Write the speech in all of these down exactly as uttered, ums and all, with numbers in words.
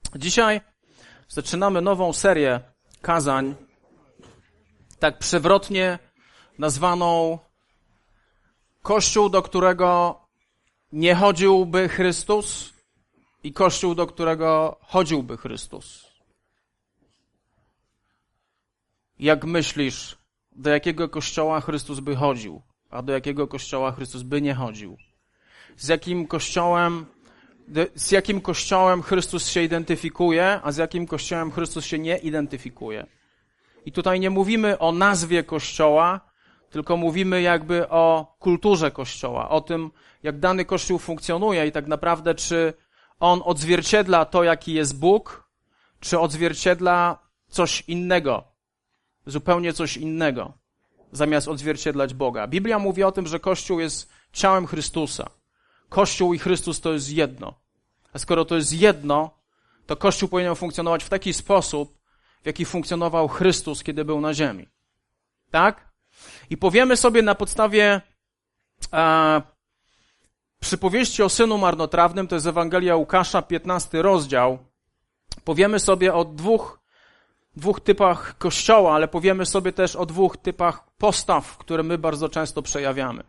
Dzisiaj zaczynamy nową serię kazań, tak przewrotnie nazwaną Kościół, do którego nie chodziłby Chrystus i Kościół, do którego chodziłby Chrystus. Jak myślisz, do jakiego kościoła Chrystus by chodził, a do jakiego kościoła Chrystus by nie chodził? Z jakim kościołem, z jakim kościołem Chrystus się identyfikuje, a z jakim kościołem Chrystus się nie identyfikuje? I tutaj nie mówimy o nazwie kościoła, tylko mówimy jakby o kulturze kościoła, o tym, jak dany kościół funkcjonuje i tak naprawdę, czy on odzwierciedla to, jaki jest Bóg, czy odzwierciedla coś innego, zupełnie coś innego, zamiast odzwierciedlać Boga. Biblia mówi o tym, że Kościół jest ciałem Chrystusa. Kościół i Chrystus to jest jedno. A skoro to jest jedno, to Kościół powinien funkcjonować w taki sposób, w jaki funkcjonował Chrystus, kiedy był na ziemi. Tak? I powiemy sobie na podstawie e, przypowieści o synu marnotrawnym, to jest Ewangelia Łukasza, piętnasty rozdział. Powiemy sobie o dwóch, dwóch typach Kościoła, ale powiemy sobie też o dwóch typach postaw, które my bardzo często przejawiamy.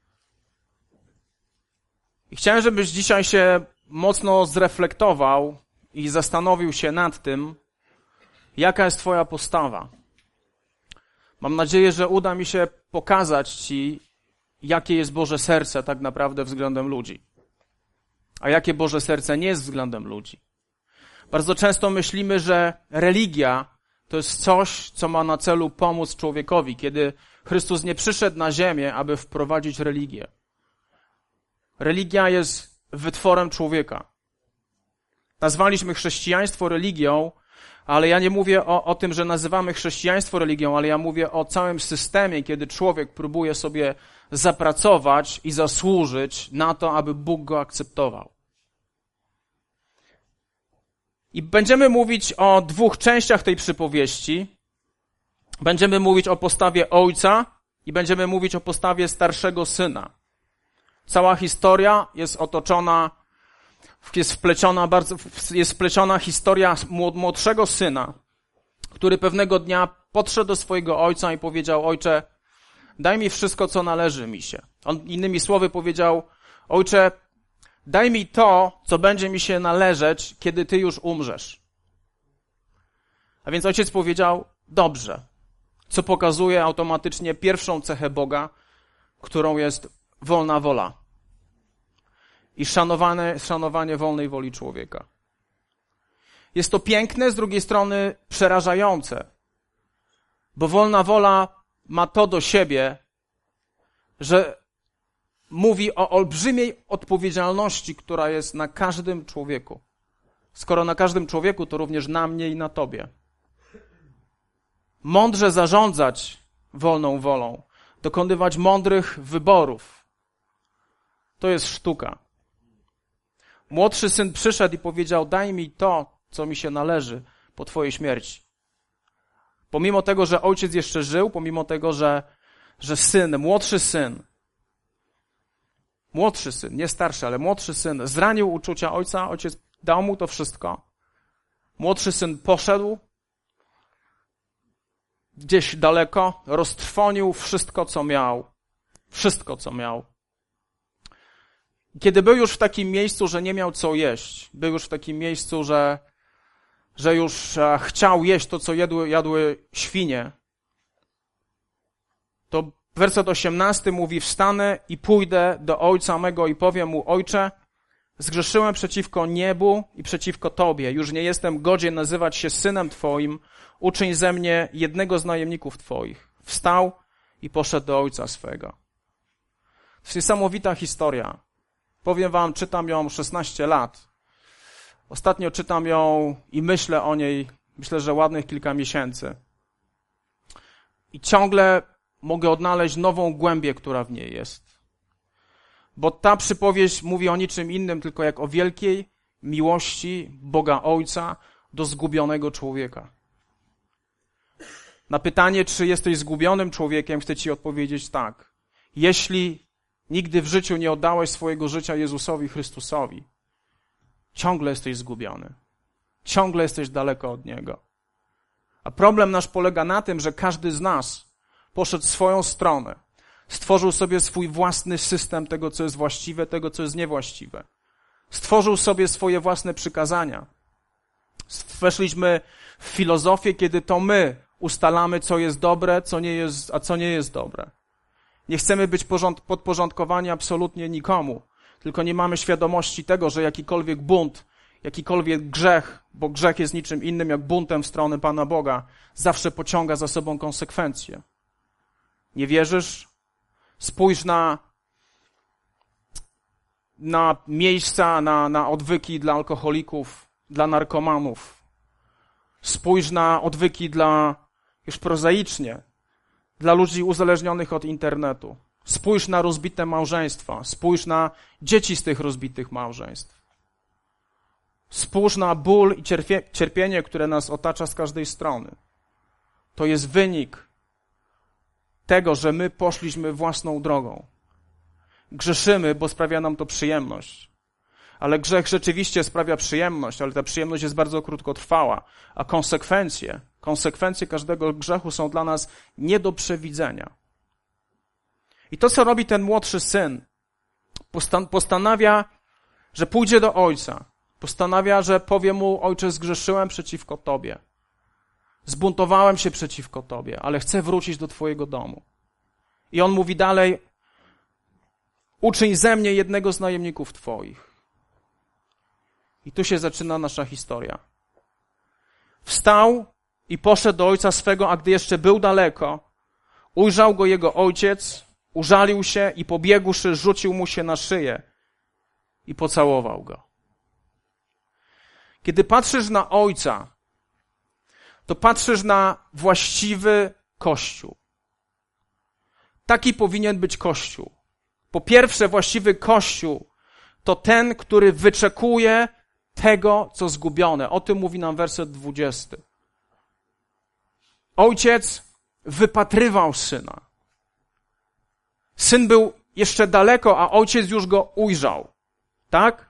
I chciałem, żebyś dzisiaj się mocno zreflektował i zastanowił się nad tym, jaka jest twoja postawa. Mam nadzieję, że uda mi się pokazać ci, jakie jest Boże serce tak naprawdę względem ludzi. A jakie Boże serce nie jest względem ludzi. Bardzo często myślimy, że religia to jest coś, co ma na celu pomóc człowiekowi, kiedy Chrystus nie przyszedł na ziemię, aby wprowadzić religię. Religia jest wytworem człowieka. Nazwaliśmy chrześcijaństwo religią, ale ja nie mówię o, o tym, że nazywamy chrześcijaństwo religią, ale ja mówię o całym systemie, kiedy człowiek próbuje sobie zapracować i zasłużyć na to, aby Bóg go akceptował. I będziemy mówić o dwóch częściach tej przypowieści. Będziemy mówić o postawie ojca i będziemy mówić o postawie starszego syna. Cała historia jest otoczona, jest wpleciona bardzo, jest wpleciona historia młodszego syna, który pewnego dnia podszedł do swojego ojca i powiedział: ojcze, daj mi wszystko, co należy mi się. On innymi słowy powiedział: ojcze, daj mi to, co będzie mi się należeć, kiedy ty już umrzesz. A więc ojciec powiedział: dobrze, co pokazuje automatycznie pierwszą cechę Boga, którą jest wolna wola i szanowanie, szanowanie wolnej woli człowieka. Jest to piękne, z drugiej strony przerażające, bo wolna wola ma to do siebie, że mówi o olbrzymiej odpowiedzialności, która jest na każdym człowieku. Skoro na każdym człowieku, to również na mnie i na tobie. Mądrze zarządzać wolną wolą, dokonywać mądrych wyborów. To jest sztuka. Młodszy syn przyszedł i powiedział: daj mi to, co mi się należy po twojej śmierci. Pomimo tego, że ojciec jeszcze żył, pomimo tego, że, że syn, młodszy syn, młodszy syn, nie starszy, ale młodszy syn zranił uczucia ojca, ojciec dał mu to wszystko. Młodszy syn poszedł gdzieś daleko, roztrwonił wszystko, co miał. Wszystko, co miał. Kiedy był już w takim miejscu, że nie miał co jeść, był już w takim miejscu, że, że już chciał jeść to, co jadły, jadły świnie, to werset osiemnasty mówi: wstanę i pójdę do ojca mego i powiem mu: ojcze, zgrzeszyłem przeciwko niebu i przeciwko tobie. Już nie jestem godzien nazywać się synem twoim. Uczyń ze mnie jednego z najemników twoich. Wstał i poszedł do ojca swego. To jest niesamowita historia. Powiem wam, czytam ją szesnaście lat. Ostatnio czytam ją i myślę o niej, myślę, że ładnych kilka miesięcy. I ciągle mogę odnaleźć nową głębię, która w niej jest. Bo ta przypowieść mówi o niczym innym, tylko jak o wielkiej miłości Boga Ojca do zgubionego człowieka. Na pytanie, czy jesteś zgubionym człowiekiem, chcę ci odpowiedzieć tak. Jeśli nigdy w życiu nie oddałeś swojego życia Jezusowi Chrystusowi, ciągle jesteś zgubiony. ciągle jesteś daleko od Niego. A problem nasz polega na tym, że każdy z nas poszedł w swoją stronę. Stworzył sobie swój własny system tego, co jest właściwe, tego, co jest niewłaściwe. Stworzył sobie swoje własne przykazania. Weszliśmy w filozofię, kiedy to my ustalamy, co jest dobre, co nie jest, a co nie jest dobre. Nie chcemy być podporządkowani absolutnie nikomu, tylko nie mamy świadomości tego, że jakikolwiek bunt, jakikolwiek grzech, bo grzech jest niczym innym jak buntem w stronę Pana Boga, zawsze pociąga za sobą konsekwencje. Nie wierzysz? Spójrz na, na miejsca, na, na odwyki dla alkoholików, dla narkomanów. Spójrz na odwyki dla, już prozaicznie, dla ludzi uzależnionych od internetu. Spójrz na rozbite małżeństwa. Spójrz na dzieci z tych rozbitych małżeństw. Spójrz na ból i cierpie, cierpienie, które nas otacza z każdej strony. To jest wynik tego, że my poszliśmy własną drogą. Grzeszymy, bo sprawia nam to przyjemność. Ale grzech rzeczywiście sprawia przyjemność, ale ta przyjemność jest bardzo krótkotrwała, a konsekwencje, konsekwencje każdego grzechu są dla nas nie do przewidzenia. I to, co robi ten młodszy syn, postan- postanawia, że pójdzie do ojca. Postanawia, że powie mu: ojcze, zgrzeszyłem przeciwko Tobie. Zbuntowałem się przeciwko Tobie, ale chcę wrócić do Twojego domu. I on mówi dalej: uczyń ze mnie jednego z najemników Twoich. I tu się zaczyna nasza historia. Wstał i poszedł do ojca swego, a gdy jeszcze był daleko, ujrzał go jego ojciec, użalił się i pobiegłszy, rzucił mu się na szyję i pocałował go. Kiedy patrzysz na ojca, to patrzysz na właściwy Kościół. Taki powinien być Kościół. Po pierwsze, właściwy Kościół to ten, który wyczekuje tego, co zgubione. O tym mówi nam werset dwudziesty. Ojciec wypatrywał syna. Syn był jeszcze daleko, a ojciec już go ujrzał. Tak?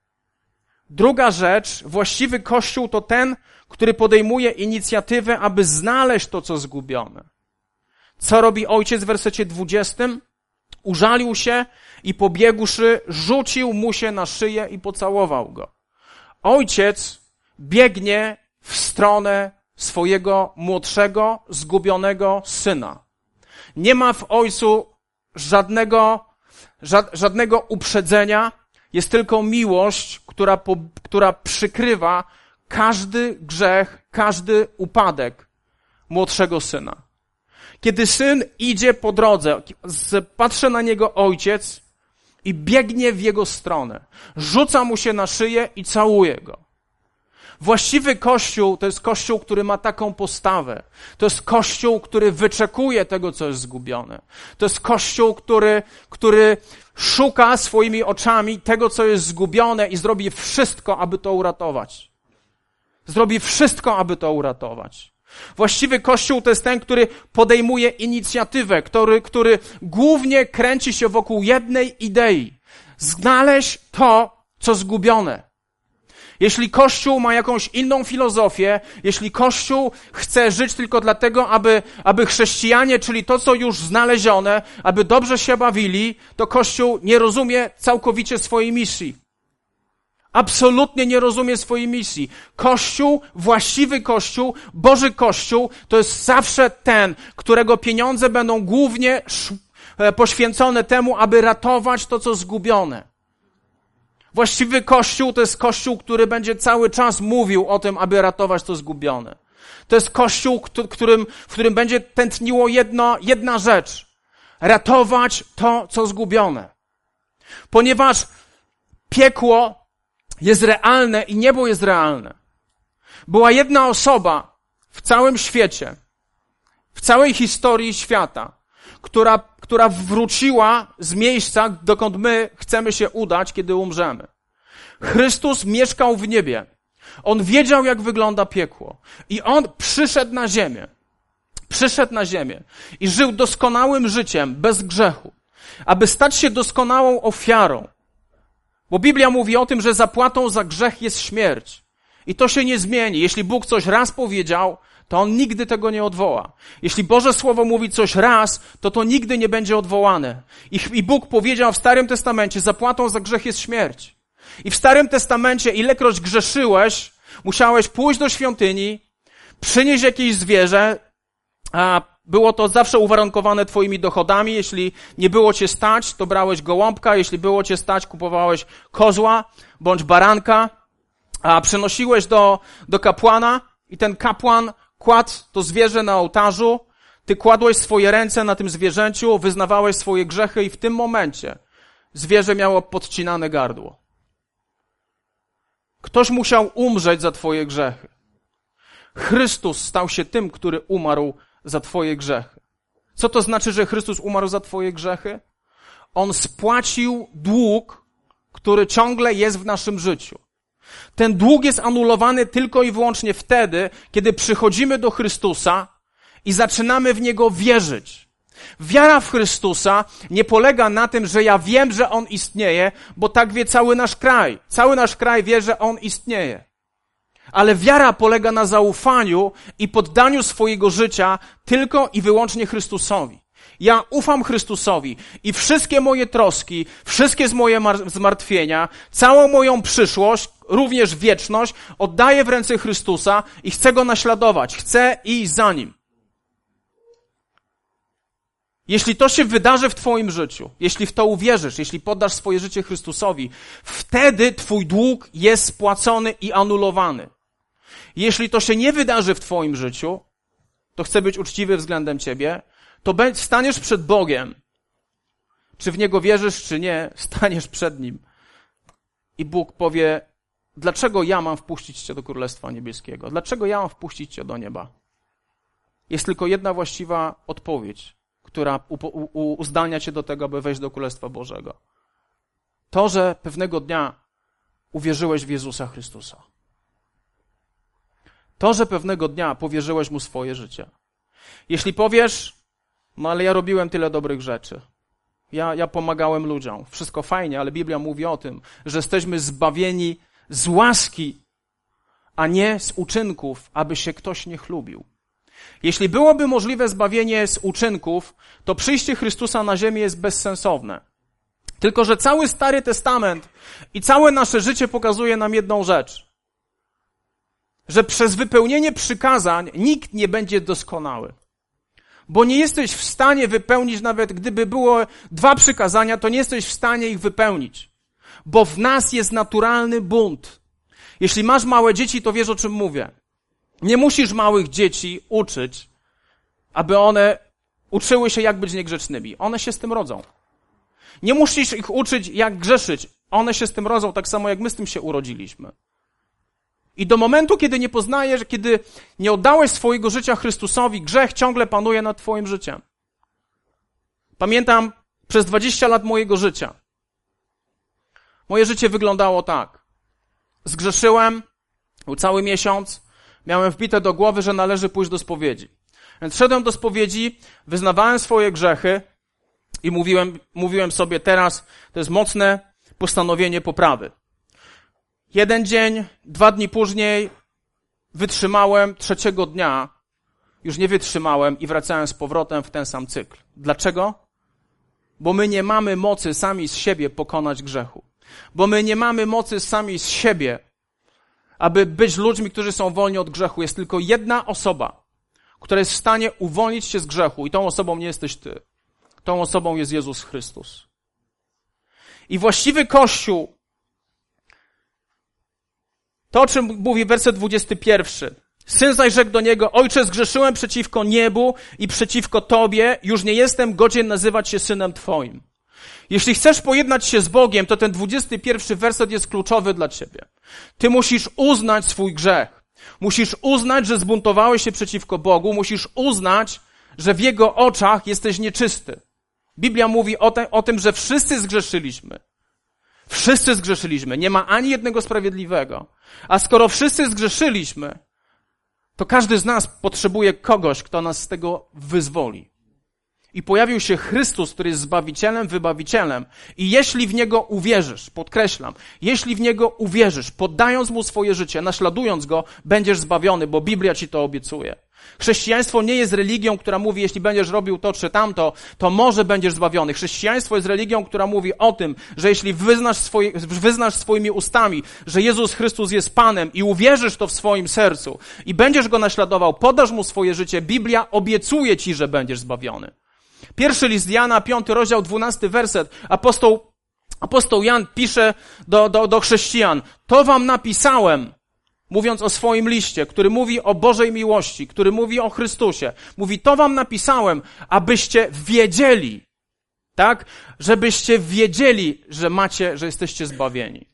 Druga rzecz, właściwy Kościół to ten, który podejmuje inicjatywę, aby znaleźć to, co zgubione. Co robi ojciec w wersecie dwudziestym? Użalił się i pobiegłszy, rzucił mu się na szyję i pocałował go. Ojciec biegnie w stronę swojego młodszego, zgubionego syna. Nie ma w ojcu żadnego, żadnego uprzedzenia, jest tylko miłość, która, po, która przykrywa każdy grzech, każdy upadek młodszego syna. Kiedy syn idzie po drodze, patrzy na niego ojciec i biegnie w jego stronę. Rzuca mu się na szyję i całuje go. Właściwy Kościół to jest Kościół, który ma taką postawę. To jest Kościół, który wyczekuje tego, co jest zgubione. To jest Kościół, który, który szuka swoimi oczami tego, co jest zgubione i zrobi wszystko, aby to uratować. Zrobi wszystko, aby to uratować. Właściwy Kościół to jest ten, który podejmuje inicjatywę, który, który głównie kręci się wokół jednej idei. Znaleźć to, co zgubione. Jeśli Kościół ma jakąś inną filozofię, jeśli Kościół chce żyć tylko dlatego, aby, aby chrześcijanie, czyli to, co już znalezione, aby dobrze się bawili, to Kościół nie rozumie całkowicie swojej misji. Absolutnie nie rozumie swojej misji. Kościół, właściwy Kościół, Boży Kościół, to jest zawsze ten, którego pieniądze będą głównie poświęcone temu, aby ratować to, co zgubione. Właściwy Kościół to jest Kościół, który będzie cały czas mówił o tym, aby ratować to zgubione. To jest Kościół, którym, w którym będzie tętniło jedno, jedna rzecz. Ratować to, co zgubione. Ponieważ piekło jest realne i niebo jest realne. Była jedna osoba w całym świecie, w całej historii świata, która, która wróciła z miejsca, dokąd my chcemy się udać, kiedy umrzemy. Chrystus mieszkał w niebie. On wiedział, jak wygląda piekło. I On przyszedł na ziemię. Przyszedł na ziemię i żył doskonałym życiem, bez grzechu, aby stać się doskonałą ofiarą. Bo Biblia mówi o tym, że zapłatą za grzech jest śmierć. I to się nie zmieni. Jeśli Bóg coś raz powiedział, to On nigdy tego nie odwoła. Jeśli Boże Słowo mówi coś raz, to to nigdy nie będzie odwołane. I, i Bóg powiedział w Starym Testamencie, zapłatą za grzech jest śmierć. I w Starym Testamencie, ilekroć grzeszyłeś, musiałeś pójść do świątyni, przynieść jakieś zwierzę, a było to zawsze uwarunkowane twoimi dochodami. Jeśli nie było cię stać, to brałeś gołąbka. Jeśli było cię stać, kupowałeś kozła bądź baranka, a przynosiłeś do, do kapłana i ten kapłan kładł to zwierzę na ołtarzu. Ty kładłeś swoje ręce na tym zwierzęciu, wyznawałeś swoje grzechy i w tym momencie zwierzę miało podcinane gardło. Ktoś musiał umrzeć za twoje grzechy. Chrystus stał się tym, który umarł za twoje grzechy. Co to znaczy, że Chrystus umarł za twoje grzechy? On spłacił dług, który ciągle jest w naszym życiu. Ten dług jest anulowany tylko i wyłącznie wtedy, kiedy przychodzimy do Chrystusa i zaczynamy w Niego wierzyć. Wiara w Chrystusa nie polega na tym, że ja wiem, że On istnieje, bo tak wie cały nasz kraj. Cały nasz kraj wie, że On istnieje. Ale wiara polega na zaufaniu i poddaniu swojego życia tylko i wyłącznie Chrystusowi. Ja ufam Chrystusowi i wszystkie moje troski, wszystkie moje zmartwienia, całą moją przyszłość, również wieczność, oddaję w ręce Chrystusa i chcę Go naśladować. Chcę iść za Nim. Jeśli to się wydarzy w twoim życiu, jeśli w to uwierzysz, jeśli poddasz swoje życie Chrystusowi, wtedy twój dług jest spłacony i anulowany. Jeśli to się nie wydarzy w twoim życiu, to chcę być uczciwy względem ciebie, to staniesz przed Bogiem. Czy w Niego wierzysz, czy nie, staniesz przed Nim. I Bóg powie, dlaczego ja mam wpuścić cię do Królestwa Niebieskiego? Dlaczego ja mam wpuścić cię do nieba? Jest tylko jedna właściwa odpowiedź, która uzdalnia cię do tego, aby wejść do Królestwa Bożego. To, że pewnego dnia uwierzyłeś w Jezusa Chrystusa. To, że pewnego dnia powierzyłeś Mu swoje życie. Jeśli powiesz, no ale ja robiłem tyle dobrych rzeczy. Ja, ja pomagałem ludziom. Wszystko fajnie, ale Biblia mówi o tym, że jesteśmy zbawieni z łaski, a nie z uczynków, aby się ktoś nie chlubił. Jeśli byłoby możliwe zbawienie z uczynków, to przyjście Chrystusa na ziemię jest bezsensowne. Tylko że cały Stary Testament i całe nasze życie pokazuje nam jedną rzecz. Że przez wypełnienie przykazań nikt nie będzie doskonały. Bo nie jesteś w stanie wypełnić, nawet gdyby było dwa przykazania, to nie jesteś w stanie ich wypełnić. Bo w nas jest naturalny bunt. Jeśli masz małe dzieci, to wiesz, o czym mówię. Nie musisz małych dzieci uczyć, aby one uczyły się, jak być niegrzecznymi. One się z tym rodzą. Nie musisz ich uczyć, jak grzeszyć. One się z tym rodzą, tak samo jak my z tym się urodziliśmy. I do momentu, kiedy nie poznajesz, kiedy nie oddałeś swojego życia Chrystusowi, grzech ciągle panuje nad twoim życiem. Pamiętam przez dwadzieścia lat mojego życia. Moje życie wyglądało tak. Zgrzeszyłem, był cały miesiąc, miałem wbite do głowy, że należy pójść do spowiedzi. Więc szedłem do spowiedzi, wyznawałem swoje grzechy i mówiłem, mówiłem sobie teraz, to jest mocne postanowienie poprawy. Jeden dzień, dwa dni później wytrzymałem, trzeciego dnia już nie wytrzymałem i wracałem z powrotem w ten sam cykl. Dlaczego? Bo my nie mamy mocy sami z siebie pokonać grzechu. Bo my nie mamy mocy sami z siebie, aby być ludźmi, którzy są wolni od grzechu. Jest tylko jedna osoba, która jest w stanie uwolnić się z grzechu i tą osobą nie jesteś ty. Tą osobą jest Jezus Chrystus. I właściwy Kościół, to, o czym mówi werset dwudziesty pierwszy. Syn zaś rzekł do niego, Ojcze, zgrzeszyłem przeciwko niebu i przeciwko Tobie, już nie jestem godzien nazywać się synem Twoim. Jeśli chcesz pojednać się z Bogiem, to ten dwudziesty pierwszy werset jest kluczowy dla ciebie. Ty musisz uznać swój grzech. Musisz uznać, że zbuntowałeś się przeciwko Bogu. Musisz uznać, że w Jego oczach jesteś nieczysty. Biblia mówi o, te, o tym, że wszyscy zgrzeszyliśmy. Wszyscy zgrzeszyliśmy. Nie ma ani jednego sprawiedliwego. A skoro wszyscy zgrzeszyliśmy, to każdy z nas potrzebuje kogoś, kto nas z tego wyzwoli. i pojawił się Chrystus, który jest Zbawicielem, Wybawicielem i jeśli w Niego uwierzysz, podkreślam, jeśli w Niego uwierzysz, poddając Mu swoje życie, naśladując Go, będziesz zbawiony, bo Biblia ci to obiecuje. Chrześcijaństwo nie jest religią, która mówi, jeśli będziesz robił to czy tamto, to może będziesz zbawiony. Chrześcijaństwo jest religią, która mówi o tym, że jeśli wyznasz, swoje, wyznasz swoimi ustami, że Jezus Chrystus jest Panem i uwierzysz to w swoim sercu i będziesz Go naśladował, podasz Mu swoje życie, Biblia obiecuje ci, że będziesz zbawiony. Pierwszy list Jana, piąty rozdział, dwunasty werset. Apostoł, apostoł Jan pisze do, do, do chrześcijan. To wam napisałem, mówiąc o swoim liście, który mówi o Bożej miłości, który mówi o Chrystusie. Mówi, to wam napisałem, abyście wiedzieli, tak? Żebyście wiedzieli, że macie, że jesteście zbawieni.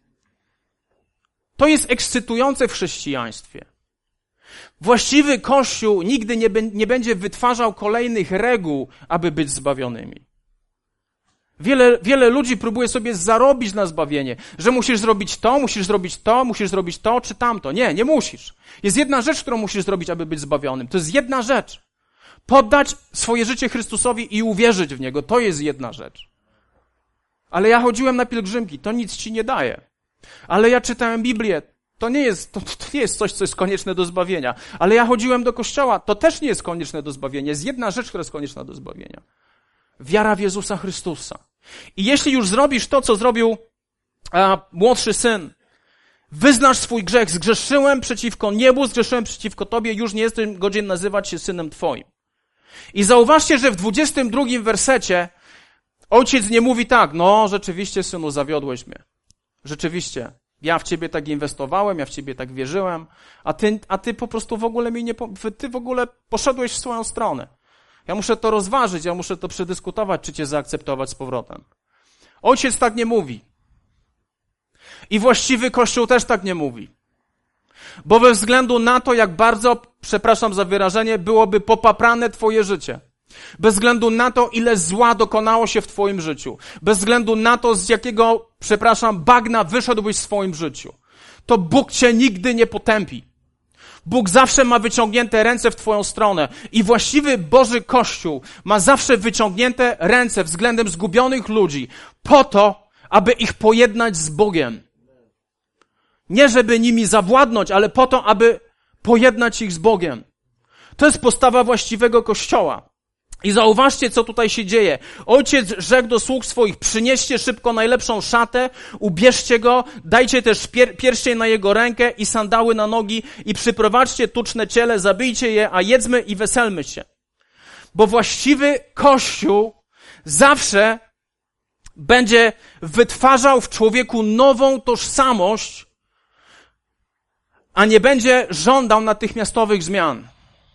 To jest ekscytujące w chrześcijaństwie. Właściwy Kościół nigdy nie, b- nie będzie wytwarzał kolejnych reguł, aby być zbawionymi. Wiele, wiele ludzi próbuje sobie zarobić na zbawienie, że musisz zrobić to, musisz zrobić to, musisz zrobić to czy tamto. Nie, nie musisz. Jest jedna rzecz, którą musisz zrobić, aby być zbawionym. To jest jedna rzecz. Poddać swoje życie Chrystusowi i uwierzyć w Niego. To jest jedna rzecz. Ale ja chodziłem na pielgrzymki, to nic ci nie daje. Ale ja czytałem Biblię, to nie jest, to, to nie jest coś, co jest konieczne do zbawienia. Ale ja chodziłem do kościoła, to też nie jest konieczne do zbawienia. Jest jedna rzecz, która jest konieczna do zbawienia. Wiara w Jezusa Chrystusa. I jeśli już zrobisz to, co zrobił a, młodszy syn, wyznasz swój grzech, zgrzeszyłem przeciwko niebu, zgrzeszyłem przeciwko Tobie, już nie jestem godzien nazywać się synem Twoim. I zauważcie, że w dwudziestym drugim wersecie ojciec nie mówi tak, no rzeczywiście synu, zawiodłeś mnie. Rzeczywiście, ja w Ciebie tak inwestowałem, ja w Ciebie tak wierzyłem, a Ty, a ty po prostu w ogóle mi nie, Ty w ogóle poszedłeś w swoją stronę. Ja muszę to rozważyć, ja muszę to przedyskutować, czy Cię zaakceptować z powrotem. Ojciec tak nie mówi. I właściwy Kościół też tak nie mówi. Bo we względu na to, jak bardzo, przepraszam za wyrażenie, byłoby popaprane Twoje życie. Bez względu na to, ile zła dokonało się w Twoim życiu. Bez względu na to, z jakiego, przepraszam, bagna wyszedłbyś w swoim życiu. To Bóg Cię nigdy nie potępi. Bóg zawsze ma wyciągnięte ręce w Twoją stronę i właściwy Boży Kościół ma zawsze wyciągnięte ręce względem zgubionych ludzi po to, aby ich pojednać z Bogiem. Nie żeby nimi zawładnąć, ale po to, aby pojednać ich z Bogiem. To jest postawa właściwego Kościoła. I zauważcie, co tutaj się dzieje. Ojciec rzekł do sług swoich, przynieście szybko najlepszą szatę, ubierzcie go, dajcie też pier- pierścień na jego rękę i sandały na nogi i przyprowadźcie tuczne ciele, zabijcie je, a jedzmy i weselmy się. Bo właściwy Kościół zawsze będzie wytwarzał w człowieku nową tożsamość, a nie będzie żądał natychmiastowych zmian.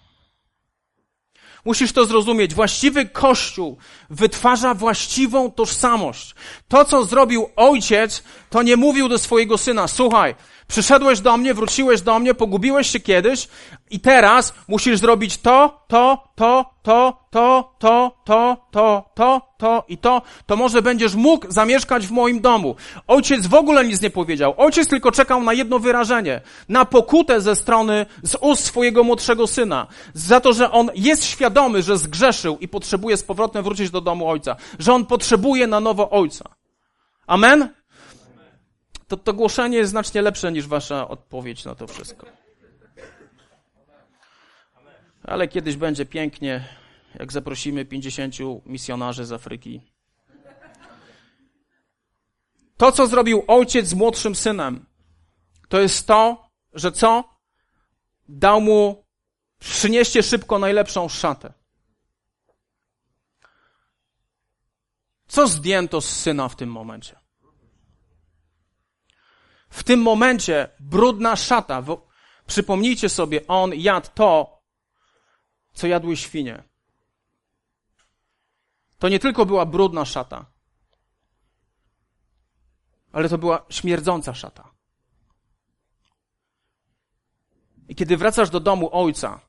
Musisz to zrozumieć. Właściwy Kościół wytwarza właściwą tożsamość. To, co zrobił ojciec, to nie mówił do swojego syna, słuchaj, przyszedłeś do mnie, wróciłeś do mnie, pogubiłeś się kiedyś i teraz musisz zrobić to, to, to, to, to, to, to, to, to, to i to. To może będziesz mógł zamieszkać w moim domu. Ojciec w ogóle nic nie powiedział. Ojciec tylko czekał na jedno wyrażenie. Na pokutę ze strony, z ust swojego młodszego syna. Za to, że on jest świadomy, że zgrzeszył i potrzebuje z powrotem wrócić do domu ojca. Że on potrzebuje na nowo ojca. Amen? To, to głoszenie jest znacznie lepsze niż wasza odpowiedź na to wszystko. Ale kiedyś będzie pięknie, jak zaprosimy pięćdziesięciu misjonarzy z Afryki. To, co zrobił ojciec z młodszym synem, to jest to, że co? Dał mu, przynieście szybko najlepszą szatę. Co zdjęto z syna w tym momencie? W tym momencie brudna szata. Przypomnijcie sobie, on jadł to, co jadły świnie. To nie tylko była brudna szata, ale to była śmierdząca szata. I kiedy wracasz do domu ojca,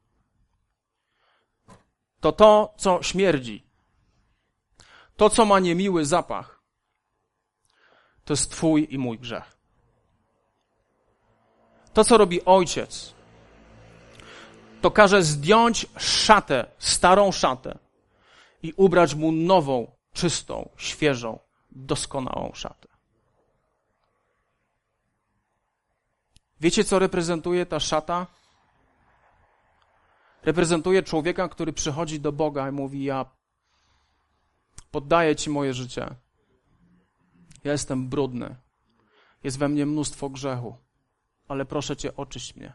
to to, co śmierdzi, to, co ma niemiły zapach, to jest twój i mój grzech. To, co robi ojciec, to każe zdjąć szatę, starą szatę i ubrać mu nową, czystą, świeżą, doskonałą szatę. Wiecie, co reprezentuje ta szata? Reprezentuje człowieka, który przychodzi do Boga i mówi: ja poddaję Ci moje życie. Ja jestem brudny. Jest we mnie mnóstwo grzechu, ale proszę Cię, oczyść mnie.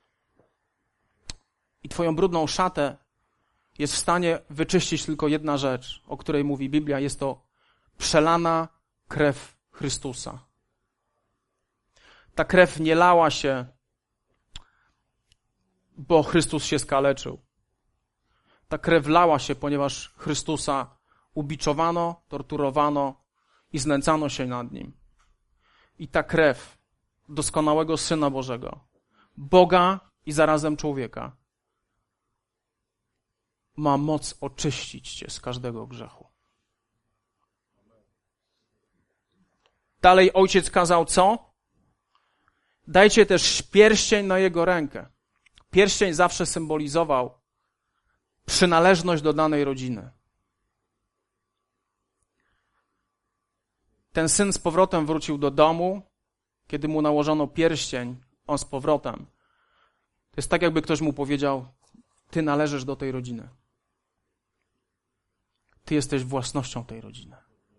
I Twoją brudną szatę jest w stanie wyczyścić tylko jedna rzecz, o której mówi Biblia. Jest to przelana krew Chrystusa. Ta krew nie lała się, bo Chrystus się skaleczył. Ta krew lała się, ponieważ Chrystusa ubiczowano, torturowano i znęcano się nad Nim. I ta krew doskonałego Syna Bożego, Boga i zarazem człowieka, ma moc oczyścić Cię z każdego grzechu. Dalej Ojciec kazał co? Dajcie też pierścień na Jego rękę. Pierścień zawsze symbolizował przynależność do danej rodziny. Ten syn z powrotem wrócił do domu, kiedy mu nałożono pierścień, on z powrotem. To jest tak, jakby ktoś mu powiedział: ty należysz do tej rodziny. Ty jesteś własnością tej rodziny.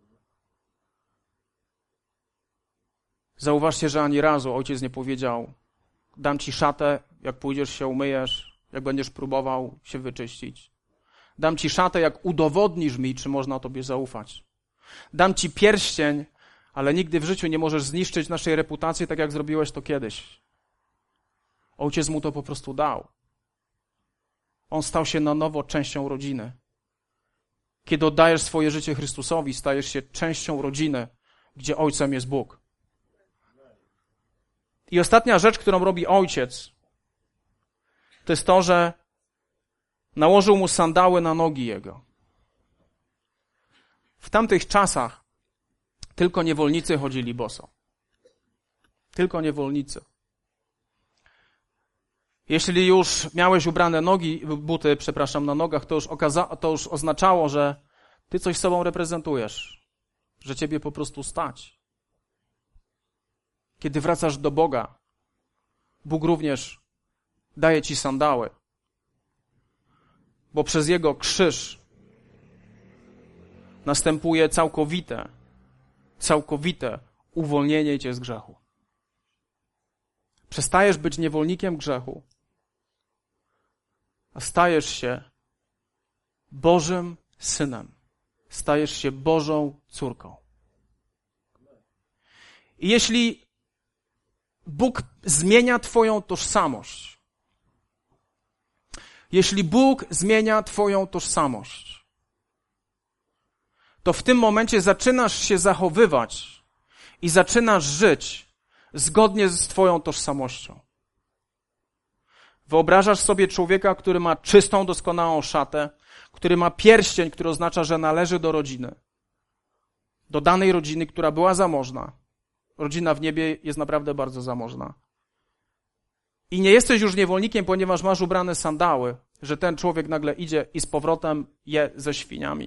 Zauważcie, że ani razu ojciec nie powiedział: dam ci szatę, jak pójdziesz się umyjesz, jak będziesz próbował się wyczyścić. Dam ci szatę, jak udowodnisz mi, czy można tobie zaufać. Dam ci pierścień, ale nigdy w życiu nie możesz zniszczyć naszej reputacji, tak jak zrobiłeś to kiedyś. Ojciec mu to po prostu dał. On stał się na nowo częścią rodziny. Kiedy oddajesz swoje życie Chrystusowi, stajesz się częścią rodziny, gdzie ojcem jest Bóg. I ostatnia rzecz, którą robi ojciec, to jest to, że nałożył mu sandały na nogi jego. W tamtych czasach tylko niewolnicy chodzili boso. Tylko niewolnicy. Jeśli już miałeś ubrane nogi, buty, przepraszam, na nogach, to już, okaza- to już oznaczało, że ty coś sobą reprezentujesz, że ciebie po prostu stać. Kiedy wracasz do Boga, Bóg również daje ci sandały, bo przez Jego krzyż następuje całkowite, całkowite uwolnienie cię z grzechu. Przestajesz być niewolnikiem grzechu, a stajesz się Bożym synem. Stajesz się Bożą córką. I jeśli Bóg zmienia twoją tożsamość, jeśli Bóg zmienia twoją tożsamość, to w tym momencie zaczynasz się zachowywać i zaczynasz żyć zgodnie z twoją tożsamością. Wyobrażasz sobie człowieka, który ma czystą, doskonałą szatę, który ma pierścień, który oznacza, że należy do rodziny. Do danej rodziny, która była zamożna. Rodzina w niebie jest naprawdę bardzo zamożna. I nie jesteś już niewolnikiem, ponieważ masz ubrane sandały, że ten człowiek nagle idzie i z powrotem je ze świniami.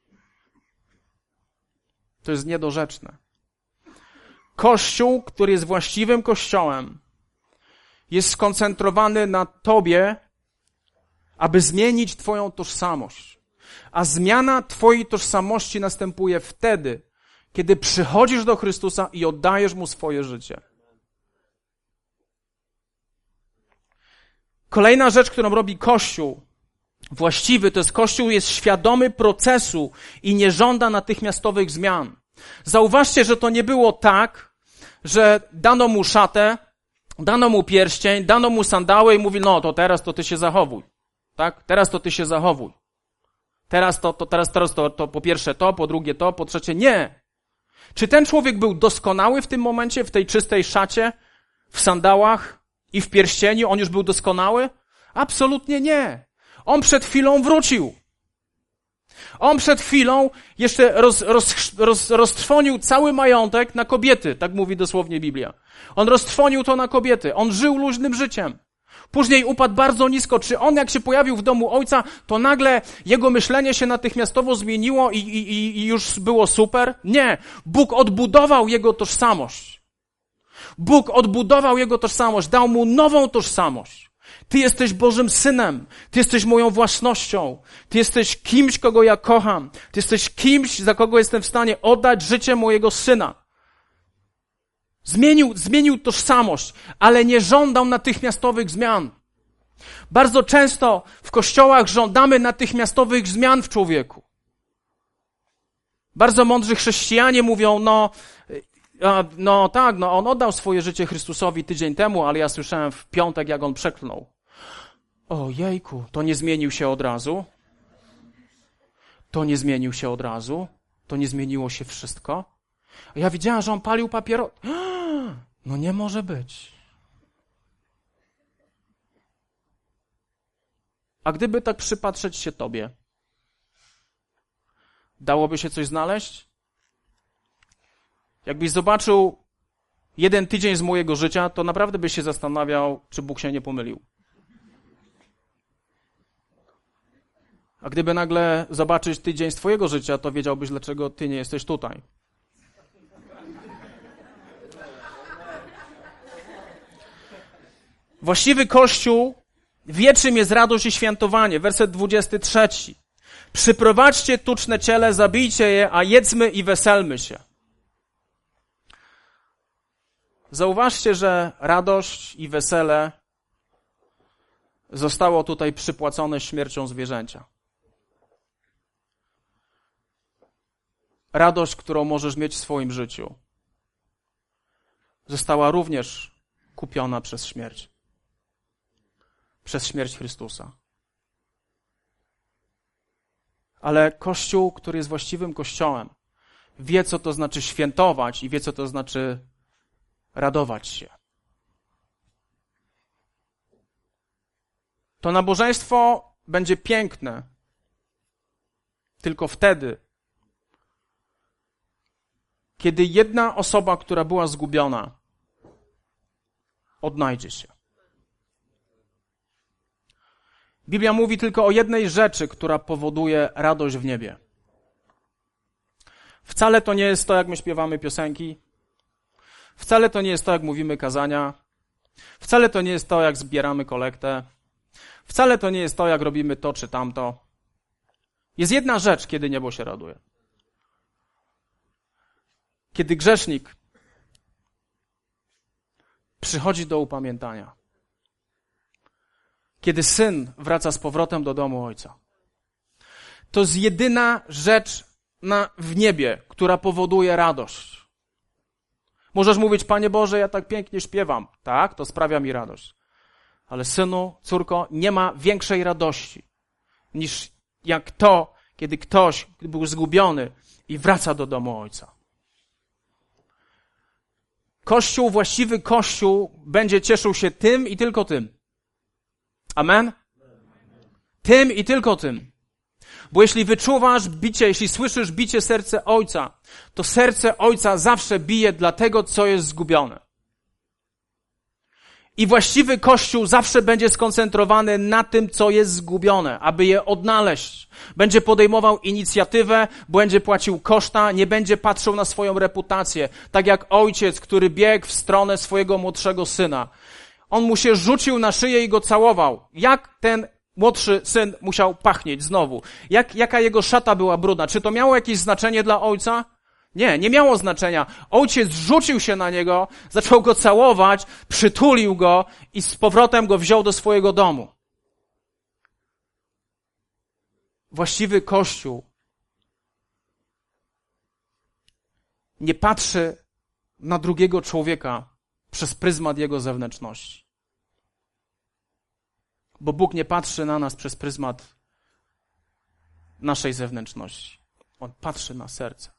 To jest niedorzeczne. Kościół, który jest właściwym kościołem, jest skoncentrowany na tobie, aby zmienić twoją tożsamość. A zmiana twojej tożsamości następuje wtedy, kiedy przychodzisz do Chrystusa i oddajesz Mu swoje życie. Kolejna rzecz, którą robi Kościół właściwy, to jest Kościół jest świadomy procesu i nie żąda natychmiastowych zmian. Zauważcie, że to nie było tak, że dano mu szatę, dano mu pierścień, dano mu sandały i mówi: no to teraz to ty się zachowuj. Tak? Teraz to ty się zachowuj. Teraz to, to, teraz, teraz to, to po pierwsze to, po drugie to, po trzecie nie. Czy ten człowiek był doskonały w tym momencie, w tej czystej szacie, w sandałach i w pierścieniu? On już był doskonały? Absolutnie nie. On przed chwilą wrócił. On przed chwilą jeszcze roz, roz, roz, roztrwonił cały majątek na kobiety, tak mówi dosłownie Biblia. On roztrwonił to na kobiety. On żył luźnym życiem. Później upadł bardzo nisko. Czy on, jak się pojawił w domu ojca, to nagle jego myślenie się natychmiastowo zmieniło i, i, i już było super? Nie. Bóg odbudował jego tożsamość. Bóg odbudował jego tożsamość, dał mu nową tożsamość. Ty jesteś Bożym Synem. Ty jesteś moją własnością. Ty jesteś kimś, kogo ja kocham. Ty jesteś kimś, za kogo jestem w stanie oddać życie mojego Syna. Zmienił, zmienił tożsamość, ale nie żądał natychmiastowych zmian. Bardzo często w kościołach żądamy natychmiastowych zmian w człowieku. Bardzo mądrzy chrześcijanie mówią, no, no tak, no on oddał swoje życie Chrystusowi tydzień temu, ale ja słyszałem w piątek, jak on przeklnął. O jejku, to nie zmienił się od razu? To nie zmienił się od razu? To nie zmieniło się wszystko? A ja widziałem, że on palił papieros. No nie może być. A gdyby tak przypatrzeć się tobie, dałoby się coś znaleźć? Jakbyś zobaczył jeden tydzień z mojego życia, to naprawdę byś się zastanawiał, czy Bóg się nie pomylił. A gdyby nagle zobaczyć tydzień z twojego życia, to wiedziałbyś, dlaczego ty nie jesteś tutaj. Właściwy Kościół wie, czym jest radość i świętowanie. Werset dwudziesty trzeci. Przyprowadźcie tuczne ciele, zabijcie je, a jedzmy i weselmy się. Zauważcie, że radość i wesele zostało tutaj przypłacone śmiercią zwierzęcia. Radość, którą możesz mieć w swoim życiu, została również kupiona przez śmierć. Przez śmierć Chrystusa. Ale Kościół, który jest właściwym Kościołem, wie, co to znaczy świętować i wie, co to znaczy radować się. To nabożeństwo będzie piękne tylko wtedy, kiedy jedna osoba, która była zgubiona, odnajdzie się. Biblia mówi tylko o jednej rzeczy, która powoduje radość w niebie. Wcale to nie jest to, jak my śpiewamy piosenki. Wcale to nie jest to, jak mówimy kazania. Wcale to nie jest to, jak zbieramy kolektę. Wcale to nie jest to, jak robimy to czy tamto. Jest jedna rzecz, kiedy niebo się raduje. Kiedy grzesznik przychodzi do upamiętania. Kiedy syn wraca z powrotem do domu ojca. To jest jedyna rzecz na, w niebie, która powoduje radość. Możesz mówić, Panie Boże, ja tak pięknie śpiewam. Tak, to sprawia mi radość. Ale synu, córko, nie ma większej radości niż jak to, kiedy ktoś był zgubiony i wraca do domu ojca. Kościół, właściwy Kościół będzie cieszył się tym i tylko tym. Amen? Tym i tylko tym. Bo jeśli wyczuwasz bicie, jeśli słyszysz bicie serca Ojca, to serce Ojca zawsze bije dla tego, co jest zgubione. I właściwy Kościół zawsze będzie skoncentrowany na tym, co jest zgubione, aby je odnaleźć. Będzie podejmował inicjatywę, będzie płacił koszta, nie będzie patrzył na swoją reputację. Tak jak ojciec, który biegł w stronę swojego młodszego syna. On mu się rzucił na szyję i go całował. Jak ten młodszy syn musiał pachnieć znowu? Jak, jaka jego szata była brudna? Czy to miało jakieś znaczenie dla ojca? Nie, nie miało znaczenia. Ojciec rzucił się na niego, zaczął go całować, przytulił go i z powrotem go wziął do swojego domu. Właściwy Kościół nie patrzy na drugiego człowieka przez pryzmat jego zewnętrzności. Bo Bóg nie patrzy na nas przez pryzmat naszej zewnętrzności. On patrzy na serce.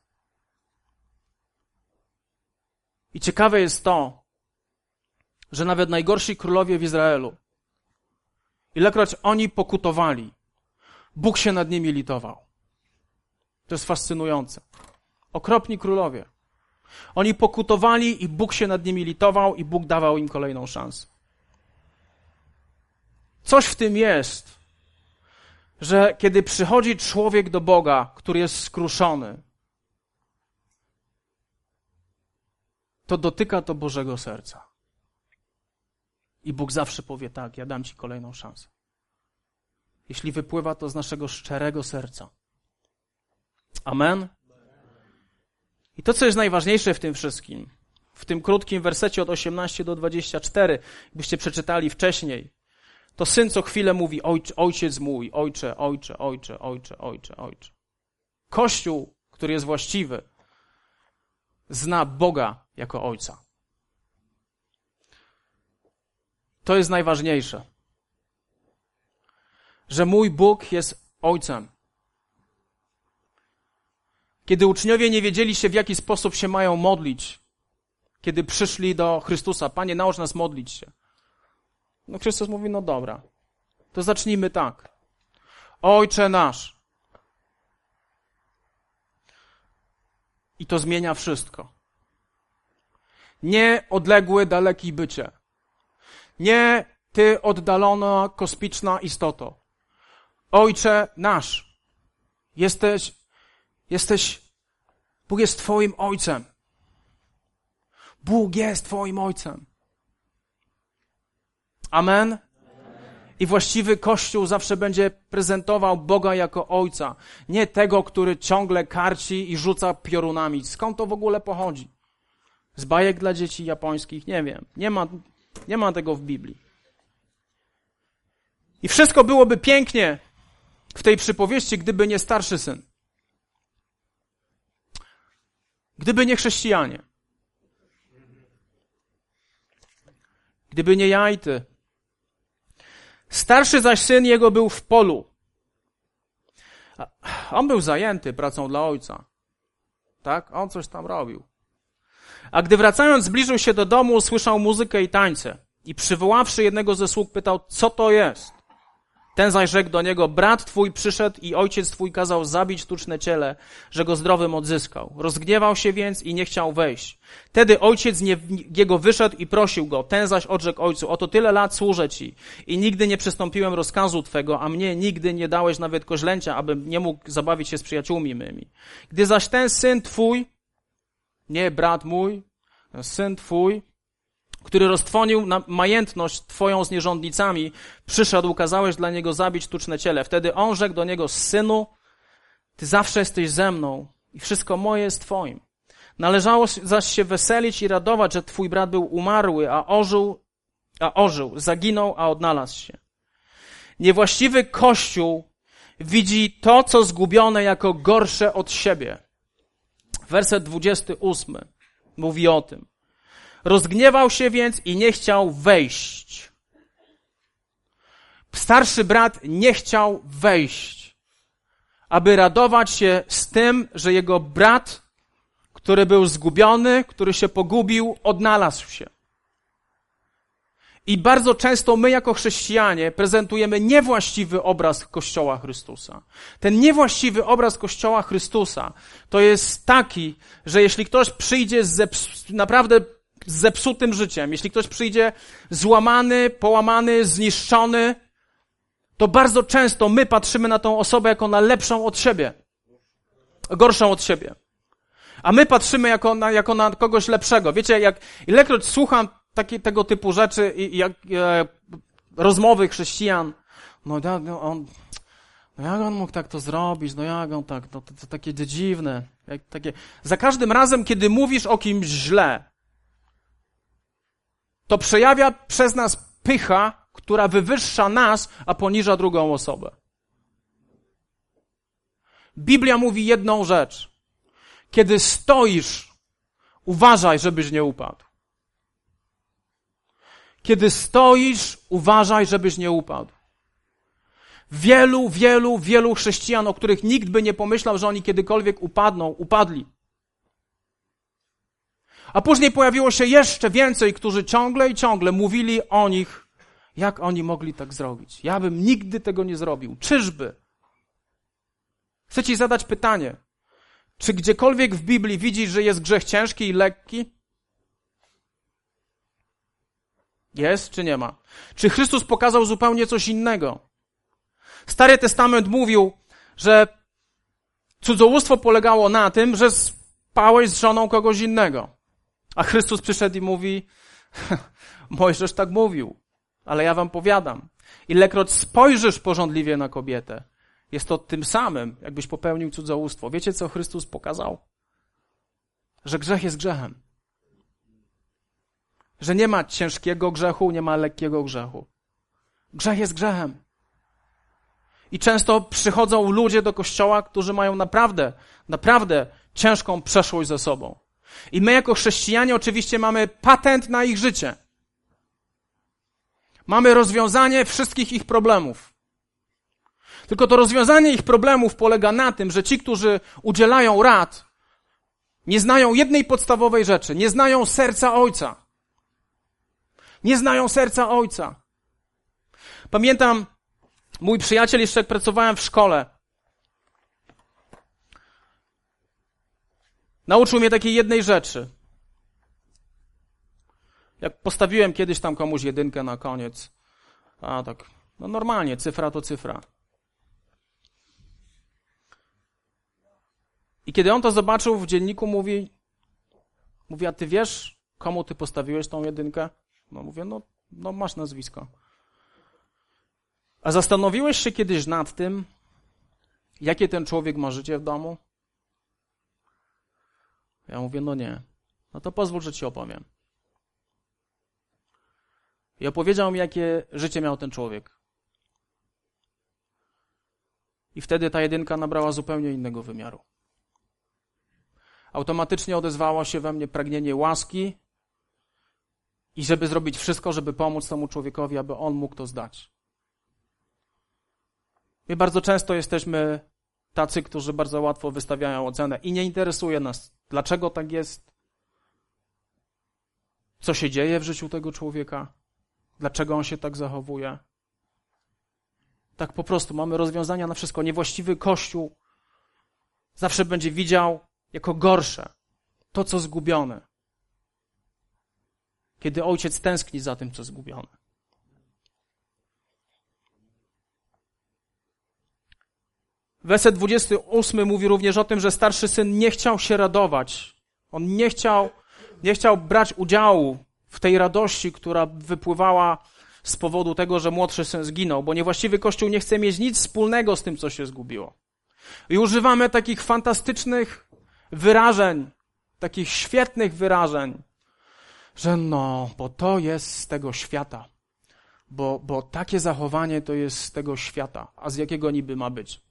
I ciekawe jest to, że nawet najgorsi królowie w Izraelu, ilekroć oni pokutowali, Bóg się nad nimi litował. To jest fascynujące. Okropni królowie. Oni pokutowali i Bóg się nad nimi litował i Bóg dawał im kolejną szansę. coś w tym jest, że kiedy przychodzi człowiek do Boga, który jest skruszony, to dotyka to Bożego serca. I Bóg zawsze powie tak, ja dam ci kolejną szansę. Jeśli wypływa to z naszego szczerego serca. Amen? I to, co jest najważniejsze w tym wszystkim, w tym krótkim wersecie od osiemnastego do dwudziestego czwartego, byście przeczytali wcześniej, to syn co chwilę mówi, ojcze, ojciec mój, ojcze, ojcze, ojcze, ojcze, ojcze, ojcze. Kościół, który jest właściwy, zna Boga jako Ojca. To jest najważniejsze. Że mój Bóg jest Ojcem. Kiedy uczniowie nie wiedzieli się, w jaki sposób się mają modlić, kiedy przyszli do Chrystusa, Panie, naucz nas modlić się. No Chrystus mówi, no dobra, to zacznijmy tak. Ojcze nasz. I to zmienia wszystko. Nie odległy, daleki bycie. Nie ty oddalona, kosmiczna istoto. Ojcze nasz. Jesteś, jesteś, Bóg jest twoim Ojcem. Bóg jest twoim Ojcem. Amen? I właściwy Kościół zawsze będzie prezentował Boga jako Ojca. Nie tego, który ciągle karci i rzuca piorunami. Skąd to w ogóle pochodzi? Z bajek dla dzieci japońskich? Nie wiem. Nie ma, nie ma tego w Biblii. I wszystko byłoby pięknie w tej przypowieści, gdyby nie starszy syn. Gdyby nie chrześcijanie. Gdyby nie ja i ty. Starszy zaś syn jego był w polu. On był zajęty pracą dla ojca. Tak? On coś tam robił. A gdy wracając zbliżył się do domu, usłyszał muzykę i tańce. I przywoławszy jednego ze sług, pytał, co to jest? Ten zaś rzekł do niego, brat twój przyszedł i ojciec twój kazał zabić tuczne ciele, że go zdrowym odzyskał. Rozgniewał się więc i nie chciał wejść. Wtedy ojciec nie, jego wyszedł i prosił go. Ten zaś odrzekł ojcu, oto tyle lat służę ci i nigdy nie przystąpiłem rozkazu twego, a mnie nigdy nie dałeś nawet koźlęcia, abym nie mógł zabawić się z przyjaciółmi mymi. Gdy zaś ten syn twój, nie brat mój, syn twój, który roztrwonił na majętność twoją z nierządnicami, przyszedł, kazałeś dla niego zabić tuczne ciele. Wtedy on rzekł do niego, synu, ty zawsze jesteś ze mną i wszystko moje jest twoim. Należało zaś się weselić i radować, że twój brat był umarły, a ożył, a ożył, zaginął, a odnalazł się. Niewłaściwy Kościół widzi to, co zgubione, jako gorsze od siebie. Werset dwudziesty ósmy mówi o tym. Rozgniewał się więc i nie chciał wejść. Starszy brat nie chciał wejść, aby radować się z tym, że jego brat, który był zgubiony, który się pogubił, odnalazł się. I bardzo często my jako chrześcijanie prezentujemy niewłaściwy obraz Kościoła Chrystusa. Ten niewłaściwy obraz Kościoła Chrystusa to jest taki, że jeśli ktoś przyjdzie z zeps- naprawdę z zepsutym życiem, jeśli ktoś przyjdzie złamany, połamany, zniszczony, to bardzo często my patrzymy na tą osobę jako na lepszą od siebie, gorszą od siebie. A my patrzymy jako na, jako na kogoś lepszego. Wiecie, jak ilekroć słucham takie, tego typu rzeczy i jak e, rozmowy chrześcijan, no, no on, no jak on mógł tak to zrobić, no jak on tak, no to, to takie dziwne. Jak, takie. Za każdym razem, kiedy mówisz o kimś źle, to przejawia przez nas pycha, która wywyższa nas, a poniża drugą osobę. Biblia mówi jedną rzecz. Kiedy stoisz, uważaj, żebyś nie upadł. Kiedy stoisz, uważaj, żebyś nie upadł. Wielu, wielu, wielu chrześcijan, o których nikt by nie pomyślał, że oni kiedykolwiek upadną, upadli. A później pojawiło się jeszcze więcej, którzy ciągle i ciągle mówili o nich, jak oni mogli tak zrobić. Ja bym nigdy tego nie zrobił. Czyżby? Chcę ci zadać pytanie. Czy gdziekolwiek w Biblii widzisz, że jest grzech ciężki i lekki? Jest czy nie ma? Czy Chrystus pokazał zupełnie coś innego? Stary Testament mówił, że cudzołóstwo polegało na tym, że spałeś z żoną kogoś innego. A Chrystus przyszedł i mówi, Mojżesz tak mówił, ale ja wam powiadam, ilekroć spojrzysz pożądliwie na kobietę, jest to tym samym, jakbyś popełnił cudzołóstwo. Wiecie, co Chrystus pokazał? Że grzech jest grzechem. Że nie ma ciężkiego grzechu, nie ma lekkiego grzechu. Grzech jest grzechem. I często przychodzą ludzie do kościoła, którzy mają naprawdę, naprawdę ciężką przeszłość ze sobą. I my jako chrześcijanie oczywiście mamy patent na ich życie. Mamy rozwiązanie wszystkich ich problemów. Tylko to rozwiązanie ich problemów polega na tym, że ci, którzy udzielają rad, nie znają jednej podstawowej rzeczy. Nie znają serca Ojca. Nie znają serca Ojca. Pamiętam, mój przyjaciel, jeszcze jak pracowałem w szkole, nauczył mnie takiej jednej rzeczy. Jak postawiłem kiedyś tam komuś jedynkę na koniec, a tak, no normalnie, cyfra to cyfra. I kiedy on to zobaczył w dzienniku, mówi, mówi, a ty wiesz, komu ty postawiłeś tą jedynkę? No mówię, no, no masz nazwisko. A zastanowiłeś się kiedyś nad tym, jakie ten człowiek ma życie w domu? Ja mówię, no nie. No to pozwól, że ci opowiem. I opowiedział mi, jakie życie miał ten człowiek. I wtedy ta jedynka nabrała zupełnie innego wymiaru. Automatycznie odezwało się we mnie pragnienie łaski i żeby zrobić wszystko, żeby pomóc temu człowiekowi, aby on mógł to zdać. My bardzo często jesteśmy tacy, którzy bardzo łatwo wystawiają ocenę i nie interesuje nas, dlaczego tak jest, co się dzieje w życiu tego człowieka, dlaczego on się tak zachowuje. Tak po prostu mamy rozwiązania na wszystko. Niewłaściwy Kościół zawsze będzie widział jako gorsze to, co zgubione. Kiedy ojciec tęskni za tym, co zgubione. Werset dwudziesty ósmy mówi również o tym, że starszy syn nie chciał się radować. On nie chciał, nie chciał brać udziału w tej radości, która wypływała z powodu tego, że młodszy syn zginął, bo niewłaściwy Kościół nie chce mieć nic wspólnego z tym, co się zgubiło. I używamy takich fantastycznych wyrażeń, takich świetnych wyrażeń, że no, bo to jest z tego świata, bo, bo takie zachowanie to jest z tego świata, a z jakiego niby ma być?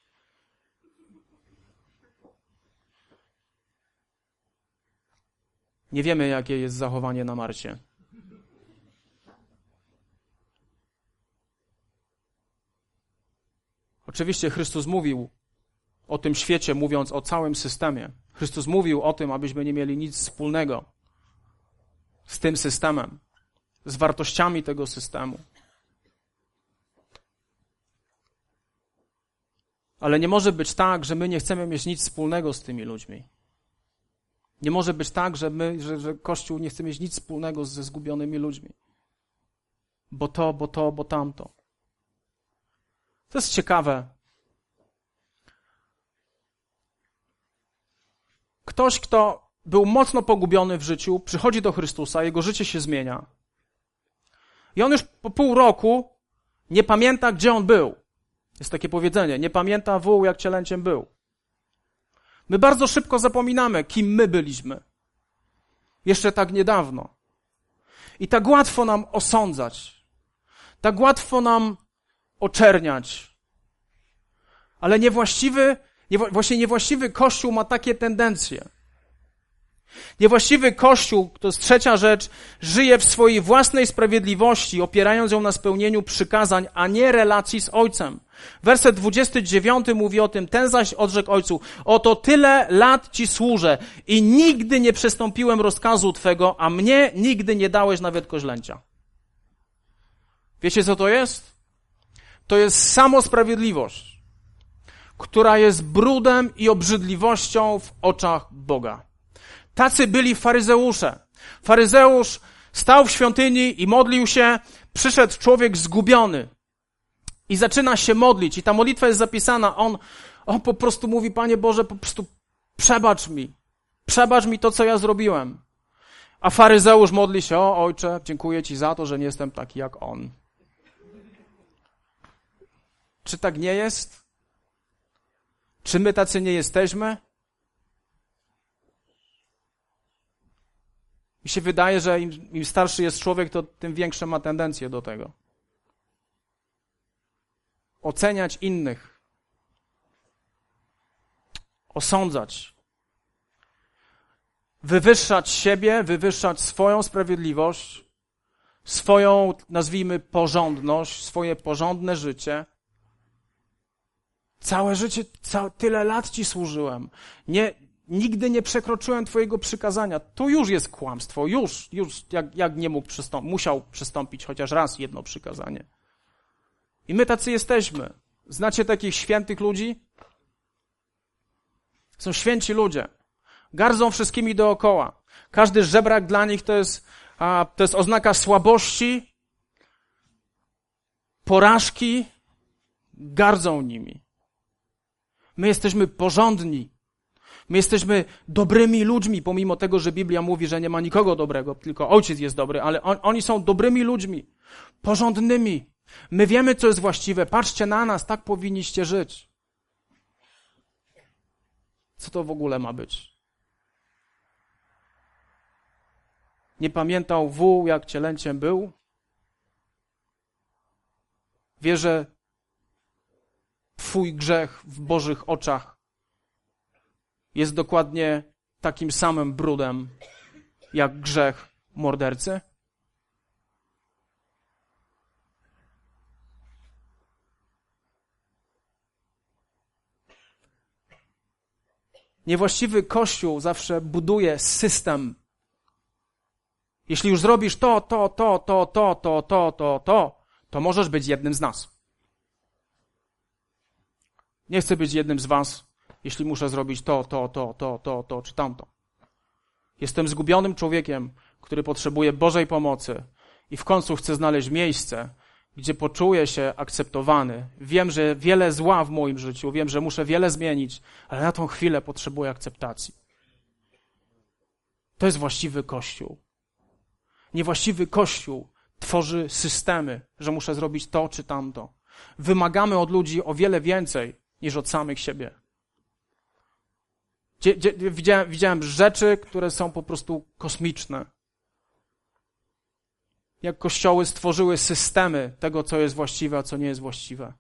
Nie wiemy, jakie jest zachowanie na Marsie. Oczywiście Chrystus mówił o tym świecie, mówiąc o całym systemie. Chrystus mówił o tym, abyśmy nie mieli nic wspólnego z tym systemem, z wartościami tego systemu. Ale nie może być tak, że my nie chcemy mieć nic wspólnego z tymi ludźmi. Nie może być tak, że my, że, że Kościół nie chce mieć nic wspólnego ze zgubionymi ludźmi. Bo to, bo to, bo tamto. To jest ciekawe. Ktoś, kto był mocno pogubiony w życiu, przychodzi do Chrystusa, jego życie się zmienia. I on już po pół roku nie pamięta, gdzie on był. Jest takie powiedzenie, nie pamięta wół, jak cielęciem był. My bardzo szybko zapominamy, kim my byliśmy. Jeszcze tak niedawno. I tak łatwo nam osądzać. Tak łatwo nam oczerniać. Ale niewłaściwy, nie, właśnie niewłaściwy Kościół ma takie tendencje. Niewłaściwy Kościół, to jest trzecia rzecz, żyje w swojej własnej sprawiedliwości, opierając ją na spełnieniu przykazań, a nie relacji z Ojcem. Werset dwudziesty dziewiąty mówi o tym, ten zaś odrzekł Ojcu, oto tyle lat Ci służę i nigdy nie przestąpiłem rozkazu Twego, a mnie nigdy nie dałeś nawet koźlęcia. Wiecie, co to jest? To jest samosprawiedliwość, która jest brudem i obrzydliwością w oczach Boga. Tacy byli faryzeusze. Faryzeusz Stał w świątyni i modlił się, przyszedł człowiek zgubiony i zaczyna się modlić. I ta modlitwa jest zapisana. On, on po prostu mówi, Panie Boże, po prostu przebacz mi. Przebacz mi to, co ja zrobiłem. A faryzeusz modli się, o Ojcze, dziękuję Ci za to, że nie jestem taki jak on. Czy tak nie jest? Czy my tacy nie jesteśmy? Mi się wydaje, że im, im starszy jest człowiek, to tym większe ma tendencje do tego. Oceniać innych. Osądzać. Wywyższać siebie, wywyższać swoją sprawiedliwość, swoją, nazwijmy, porządność, swoje porządne życie. Całe życie, całe, tyle lat Ci służyłem. Nie, nigdy nie przekroczyłem Twojego przykazania. To już jest kłamstwo. Już, już, jak, jak nie mógł przystąpić, musiał przystąpić chociaż raz jedno przykazanie. I my tacy jesteśmy. Znacie takich świętych ludzi? Są święci ludzie. Gardzą wszystkimi dookoła. Każdy żebrak dla nich to jest, a, to jest oznaka słabości, porażki. Gardzą nimi. My jesteśmy porządni. My jesteśmy dobrymi ludźmi, pomimo tego, że Biblia mówi, że nie ma nikogo dobrego, tylko Ojciec jest dobry, ale on, oni są dobrymi ludźmi, porządnymi. My wiemy, co jest właściwe. Patrzcie na nas, tak powinniście żyć. Co to w ogóle ma być? Nie pamiętał wół, jak cielęciem był? Wie, że twój grzech w Bożych oczach jest dokładnie takim samym brudem, jak grzech mordercy? Niewłaściwy Kościół zawsze buduje system. Jeśli już zrobisz to, to, to, to, to, to, to, to, to, to możesz być jednym z nas. Nie chcę być jednym z was, jeśli muszę zrobić to, to, to, to, to, to, czy tamto. Jestem zgubionym człowiekiem, który potrzebuje Bożej pomocy i w końcu chcę znaleźć miejsce, gdzie poczuję się akceptowany. Wiem, że wiele zła w moim życiu, wiem, że muszę wiele zmienić, ale na tą chwilę potrzebuję akceptacji. To jest właściwy Kościół. Niewłaściwy Kościół tworzy systemy, że muszę zrobić to czy tamto. Wymagamy od ludzi o wiele więcej niż od samych siebie. Dzie, dzie, widziałem, widziałem rzeczy, które są po prostu kosmiczne. Jak kościoły stworzyły systemy tego, co jest właściwe, a co nie jest właściwe.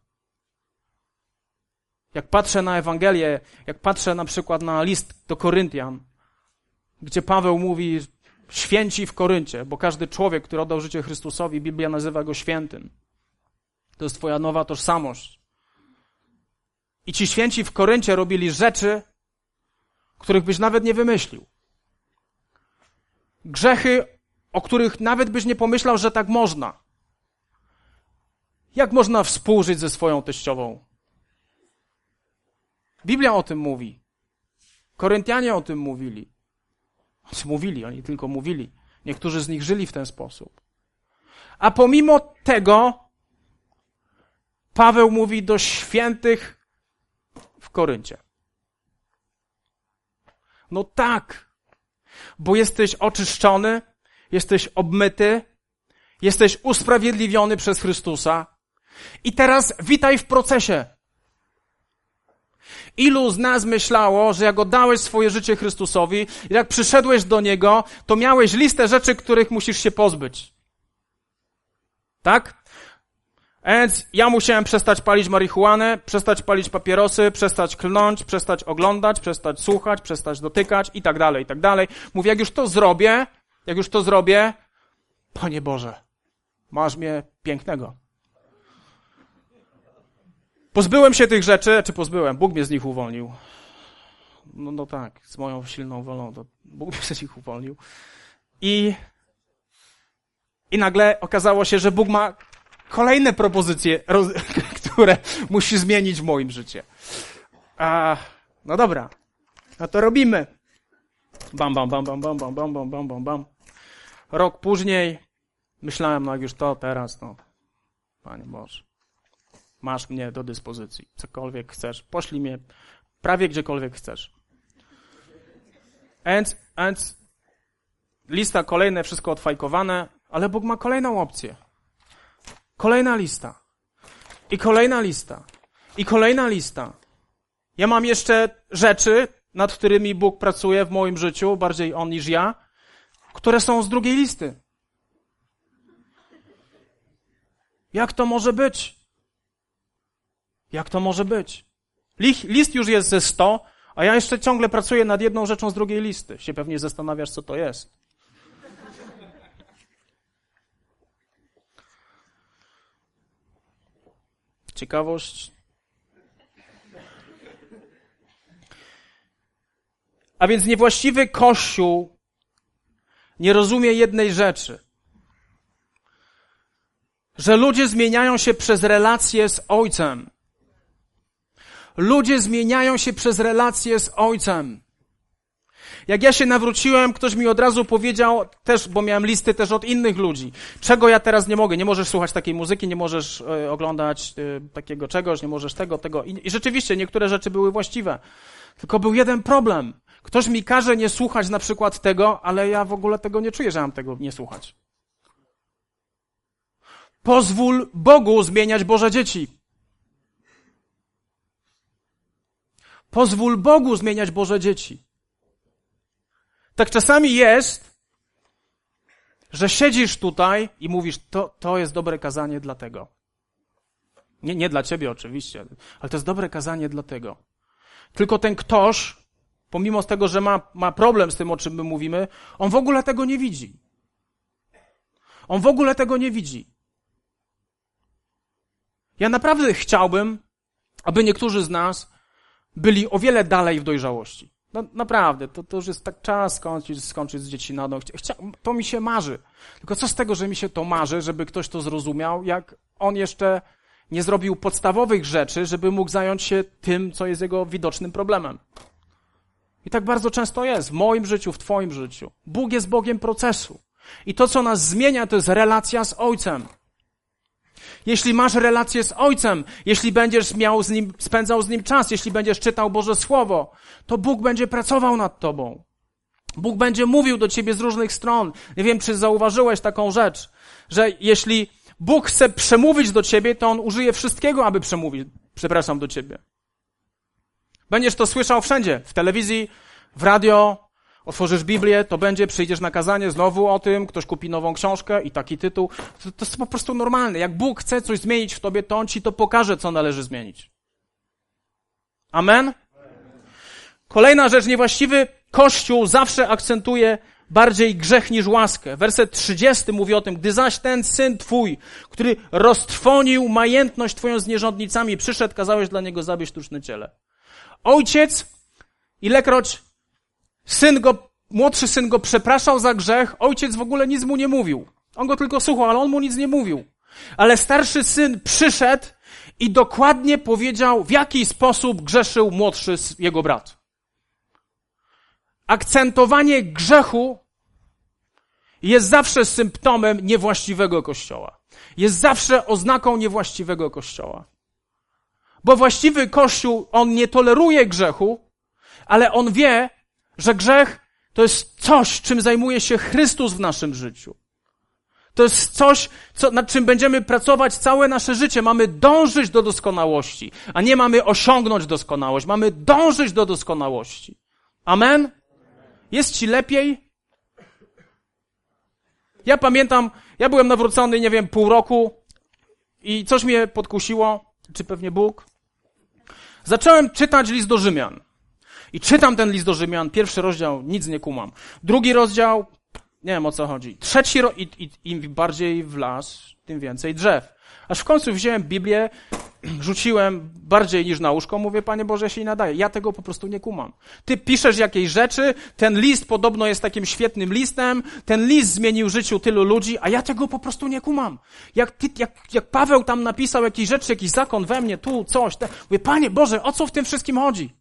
Jak patrzę na Ewangelię, jak patrzę na przykład na list do Koryntian, gdzie Paweł mówi święci w Koryncie, bo każdy człowiek, który oddał życie Chrystusowi, Biblia nazywa go świętym. To jest twoja nowa tożsamość. I ci święci w Koryncie robili rzeczy, których byś nawet nie wymyślił. Grzechy, o których nawet byś nie pomyślał, że tak można. Jak można współżyć ze swoją teściową? Biblia o tym mówi. Koryntianie o tym mówili. Mówili, oni tylko mówili. Niektórzy z nich żyli w ten sposób. A pomimo tego Paweł mówi do świętych w Koryncie. No tak, bo jesteś oczyszczony, jesteś obmyty, jesteś usprawiedliwiony przez Chrystusa i teraz witaj w procesie. Ilu z nas myślało, że jak oddałeś swoje życie Chrystusowi, jak przyszedłeś do Niego, to miałeś listę rzeczy, których musisz się pozbyć. Tak? Więc ja musiałem przestać palić marihuanę, przestać palić papierosy, przestać klnąć, przestać oglądać, przestać słuchać, przestać dotykać i tak dalej, i tak dalej. Mówię, jak już to zrobię, jak już to zrobię, Panie Boże, masz mnie pięknego. Pozbyłem się tych rzeczy, czy pozbyłem? Bóg mnie z nich uwolnił. No, no tak, z moją silną wolą, to Bóg mnie z nich uwolnił. I, i nagle okazało się, że Bóg ma kolejne propozycje, roz, które musi zmienić w moim życiu. A, no dobra, no to robimy. Bam, bam, bam, bam, bam, bam, bam, bam, bam, bam, bam. Rok później myślałem, no jak już to teraz, no Panie Boże, masz mnie do dyspozycji. Cokolwiek chcesz, poślij mnie prawie gdziekolwiek chcesz. Więc, więc lista kolejne, wszystko odfajkowane, ale Bóg ma kolejną opcję. Kolejna lista. I kolejna lista. I kolejna lista. Ja mam jeszcze rzeczy, nad którymi Bóg pracuje w moim życiu, bardziej On niż ja, które są z drugiej listy. Jak to może być? Jak to może być? List już jest ze sto, a ja jeszcze ciągle pracuję nad jedną rzeczą z drugiej listy. Się pewnie zastanawiasz, co to jest. Ciekawość. A więc niewłaściwy Kościół nie rozumie jednej rzeczy. Że ludzie zmieniają się przez relacje z Ojcem. Ludzie zmieniają się przez relacje z Ojcem. Jak ja się nawróciłem, ktoś mi od razu powiedział, też, bo miałem listy też od innych ludzi, czego ja teraz nie mogę. Nie możesz słuchać takiej muzyki, nie możesz y, oglądać y, takiego czegoś, nie możesz tego, tego. I, I rzeczywiście niektóre rzeczy były właściwe. Tylko był jeden problem. Ktoś mi każe nie słuchać na przykład tego, ale ja w ogóle tego nie czuję, że mam tego nie słuchać. Pozwól Bogu zmieniać Boże dzieci. Pozwól Bogu zmieniać Boże dzieci. Tak czasami jest, że siedzisz tutaj i mówisz, to, to jest dobre kazanie dlatego. Nie, nie dla ciebie oczywiście, ale to jest dobre kazanie dlatego. Tylko ten ktoś, pomimo tego, że ma, ma problem z tym, o czym my mówimy, on w ogóle tego nie widzi. On w ogóle tego nie widzi. Ja naprawdę chciałbym, aby niektórzy z nas byli o wiele dalej w dojrzałości. No, naprawdę, to, to już jest tak czas skończyć, skończyć z dziecinadą. Chcia, to mi się marzy. Tylko co z tego, że mi się to marzy, żeby ktoś to zrozumiał, jak on jeszcze nie zrobił podstawowych rzeczy, żeby mógł zająć się tym, co jest jego widocznym problemem. I tak bardzo często jest w moim życiu, w twoim życiu. Bóg jest Bogiem procesu. I to, co nas zmienia, to jest relacja z Ojcem. Jeśli masz relację z Ojcem, jeśli będziesz miał z Nim, spędzał z Nim czas, jeśli będziesz czytał Boże Słowo, to Bóg będzie pracował nad tobą. Bóg będzie mówił do ciebie z różnych stron. Nie wiem, czy zauważyłeś taką rzecz, że jeśli Bóg chce przemówić do ciebie, to On użyje wszystkiego, aby przemówić, przepraszam, do ciebie. Będziesz to słyszał wszędzie, w telewizji, w radio, otworzysz Biblię, to będzie, przyjdziesz na kazanie znowu o tym, ktoś kupi nową książkę i taki tytuł. To, to jest po prostu normalne. Jak Bóg chce coś zmienić w tobie, to On ci to pokaże, co należy zmienić. Amen? Kolejna rzecz, niewłaściwy Kościół zawsze akcentuje bardziej grzech niż łaskę. Werset trzydziesty mówi o tym, gdy zaś ten Syn Twój, który roztrwonił majętność Twoją z nierządnicami, przyszedł, kazałeś dla Niego zabić sztuczne ciele. Ojciec, ilekroć syn go, młodszy syn go przepraszał za grzech, ojciec w ogóle nic mu nie mówił. On go tylko słuchał, ale on mu nic nie mówił. Ale starszy syn przyszedł i dokładnie powiedział, w jaki sposób grzeszył młodszy jego brat. Akcentowanie grzechu jest zawsze symptomem niewłaściwego Kościoła. Jest zawsze oznaką niewłaściwego Kościoła. Bo właściwy Kościół, on nie toleruje grzechu, ale on wie, że grzech to jest coś, czym zajmuje się Chrystus w naszym życiu. To jest coś, co, nad czym będziemy pracować całe nasze życie. Mamy dążyć do doskonałości, a nie mamy osiągnąć doskonałość. Mamy dążyć do doskonałości. Amen? Jest ci lepiej? Ja pamiętam, ja byłem nawrócony, nie wiem, pół roku i coś mnie podkusiło, czy pewnie Bóg. Zacząłem czytać list do Rzymian. I czytam ten list do Rzymian, pierwszy rozdział, nic nie kumam. Drugi rozdział, nie wiem o co chodzi. Trzeci ro... I, i, im bardziej w las, tym więcej drzew. Aż w końcu wziąłem Biblię, rzuciłem bardziej niż na łóżko, mówię, Panie Boże, ja się nie nadaję. Ja tego po prostu nie kumam. Ty piszesz jakieś rzeczy, ten list podobno jest takim świetnym listem, ten list zmienił życiu tylu ludzi, a ja tego po prostu nie kumam. Jak, ty, jak, jak Paweł tam napisał jakieś rzeczy, jakiś zakon we mnie, tu coś, te... mówię, Panie Boże, o co w tym wszystkim chodzi?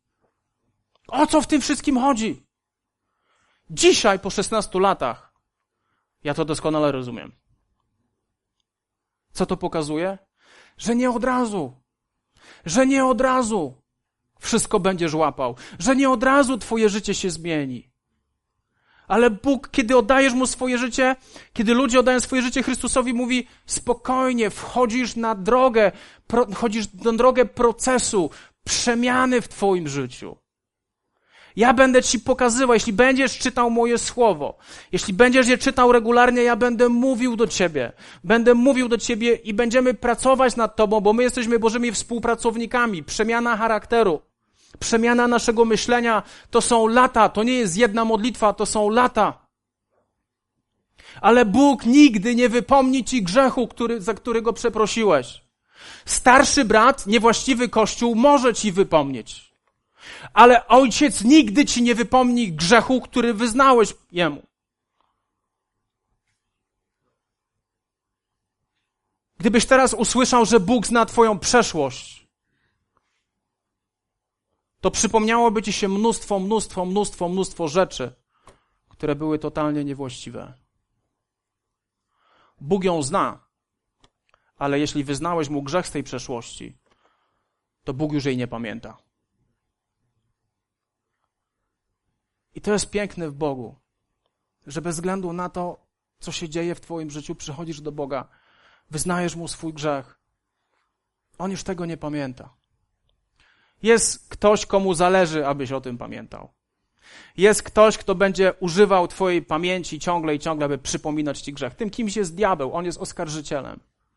O co w tym wszystkim chodzi? Dzisiaj, po szesnastu latach, Ja to doskonale rozumiem. Co to pokazuje? Że nie od razu. Że nie od razu wszystko będziesz łapał. Że nie od razu twoje życie się zmieni. Ale Bóg, kiedy oddajesz Mu swoje życie, kiedy ludzie oddają swoje życie Chrystusowi, mówi spokojnie, wchodzisz na drogę, pro, wchodzisz na drogę procesu, przemiany w twoim życiu. Ja będę ci pokazywał, jeśli będziesz czytał moje słowo, jeśli będziesz je czytał regularnie, ja będę mówił do ciebie. Będę mówił do ciebie i będziemy pracować nad tobą, bo my jesteśmy Bożymi współpracownikami. Przemiana charakteru, przemiana naszego myślenia to są lata, to nie jest jedna modlitwa, to są lata. Ale Bóg nigdy nie wypomni ci grzechu, który, za którego przeprosiłeś. Starszy brat, niewłaściwy kościół może ci wypomnieć. Ale ojciec nigdy ci nie wypomni grzechu, który wyznałeś jemu. Gdybyś teraz usłyszał, że Bóg zna twoją przeszłość, to przypomniałoby ci się mnóstwo, mnóstwo, mnóstwo, mnóstwo rzeczy, które były totalnie niewłaściwe. Bóg ją zna, ale jeśli wyznałeś mu grzech z tej przeszłości, to Bóg już jej nie pamięta. I to jest piękne w Bogu, że bez względu na to, co się dzieje w twoim życiu, przychodzisz do Boga, wyznajesz Mu swój grzech. On już tego nie pamięta. Jest ktoś, komu zależy, abyś o tym pamiętał. Jest ktoś, kto będzie używał twojej pamięci ciągle i ciągle, aby przypominać ci grzech. Tym kimś jest diabeł, on jest oskarżycielem.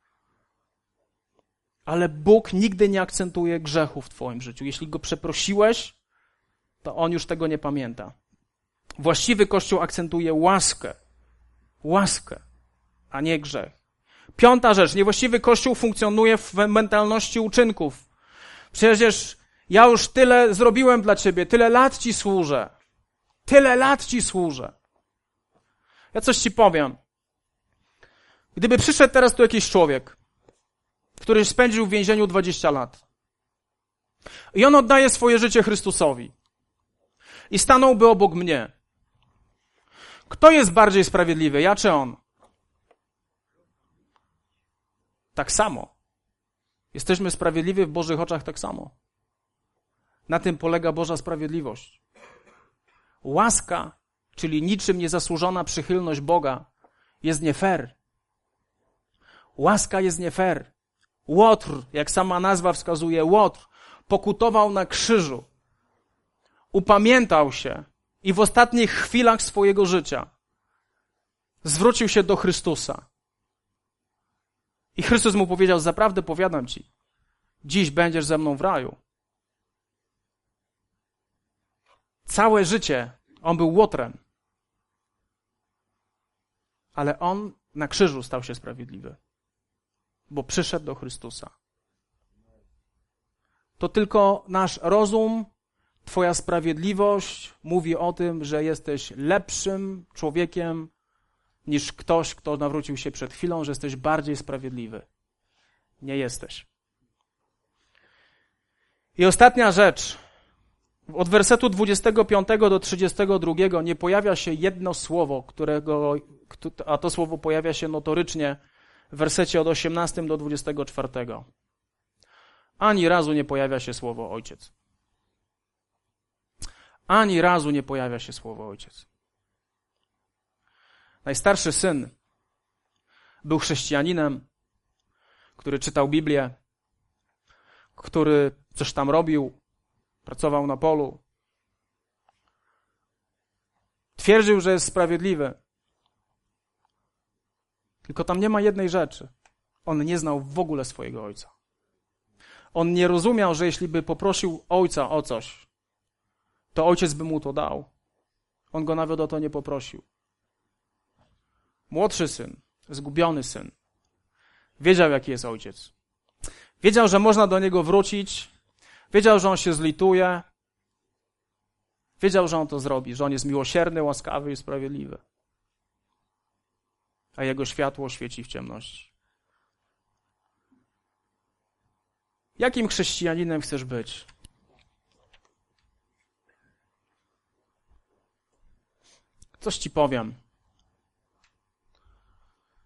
Ale Bóg nigdy nie akcentuje grzechu w twoim życiu. Jeśli go przeprosiłeś, to on już tego nie pamięta. Właściwy Kościół akcentuje łaskę. Łaskę, a nie grzech. Piąta rzecz. Niewłaściwy Kościół funkcjonuje w mentalności uczynków. Przecież ja już tyle zrobiłem dla ciebie, tyle lat ci służę. Tyle lat ci służę. Ja coś ci powiem. Gdyby przyszedł teraz tu jakiś człowiek, który spędził w więzieniu dwadzieścia lat i on oddaje swoje życie Chrystusowi i stanąłby obok mnie, kto jest bardziej sprawiedliwy, ja czy on? Tak samo. Jesteśmy sprawiedliwi w Bożych oczach tak samo. Na tym polega Boża sprawiedliwość. Łaska, czyli niczym niezasłużona przychylność Boga, jest nie fair. Łaska jest nie fair. Łotr, jak sama nazwa wskazuje, Łotr, pokutował na krzyżu. Upamiętał się i w ostatnich chwilach swojego życia zwrócił się do Chrystusa. I Chrystus mu powiedział, zaprawdę powiadam ci, dziś będziesz ze mną w raju. Całe życie on był łotrem. Ale on na krzyżu stał się sprawiedliwy. Bo przyszedł do Chrystusa. To tylko nasz rozum, twoja sprawiedliwość mówi o tym, że jesteś lepszym człowiekiem niż ktoś, kto nawrócił się przed chwilą, że jesteś bardziej sprawiedliwy. Nie jesteś. I ostatnia rzecz. Od wersetu dwudziestego piątego do trzydziestego drugiego nie pojawia się jedno słowo, którego, a to słowo pojawia się notorycznie w wersecie od osiemnastego do dwudziestego czwartego. Ani razu nie pojawia się słowo ojciec. Ani razu nie pojawia się słowo ojciec. Najstarszy syn był chrześcijaninem, który czytał Biblię, który coś tam robił, pracował na polu. Twierdził, że jest sprawiedliwy. Tylko tam nie ma jednej rzeczy. On nie znał w ogóle swojego ojca. On nie rozumiał, że jeśli by poprosił ojca o coś, to ojciec by mu to dał. On go nawet o to nie poprosił. Młodszy syn, zgubiony syn, wiedział, jaki jest ojciec. Wiedział, że można do niego wrócić. Wiedział, że on się zlituje. Wiedział, że on to zrobi, że on jest miłosierny, łaskawy i sprawiedliwy. A jego światło świeci w ciemności. Jakim chrześcijaninem chcesz być? Coś ci powiem.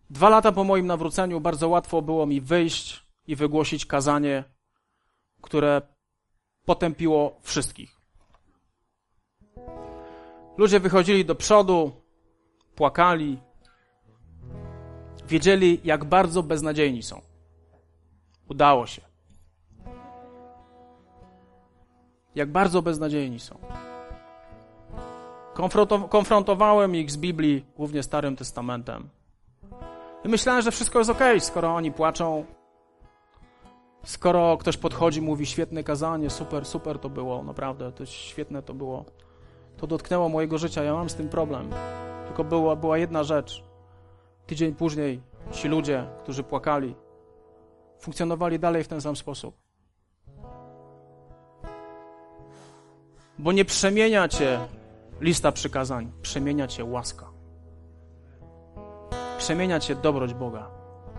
Dwa lata po moim nawróceniu bardzo łatwo było mi wyjść i wygłosić kazanie, które potępiło wszystkich. Ludzie wychodzili do przodu, płakali, wiedzieli, jak bardzo beznadziejni są. Udało się. Jak bardzo beznadziejni są. Konfrontowałem ich z Biblii, głównie Starym Testamentem. I myślałem, że wszystko jest okej, skoro oni płaczą, skoro ktoś podchodzi, mówi świetne kazanie, super, super to było, naprawdę, to świetne to było. To dotknęło mojego życia, ja mam z tym problem. Tylko była, była jedna rzecz. Tydzień później ci ludzie, którzy płakali, funkcjonowali dalej w ten sam sposób. Bo nie przemienia cię lista przykazań, przemienia cię łaska. Przemienia cię dobroć Boga.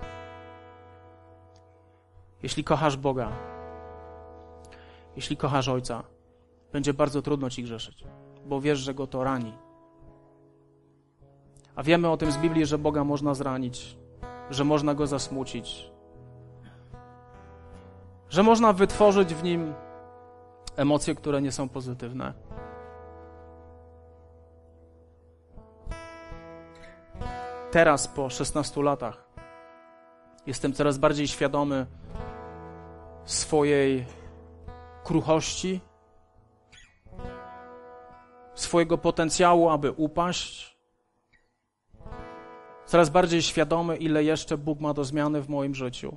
Jeśli kochasz Boga, jeśli kochasz Ojca, będzie bardzo trudno ci grzeszyć, bo wiesz, że Go to rani. A wiemy o tym z Biblii, że Boga można zranić, że można Go zasmucić, że można wytworzyć w Nim emocje, które nie są pozytywne. Teraz, po szesnastu latach, jestem coraz bardziej świadomy swojej kruchości, swojego potencjału, aby upaść. Coraz bardziej świadomy, ile jeszcze Bóg ma do zmiany w moim życiu.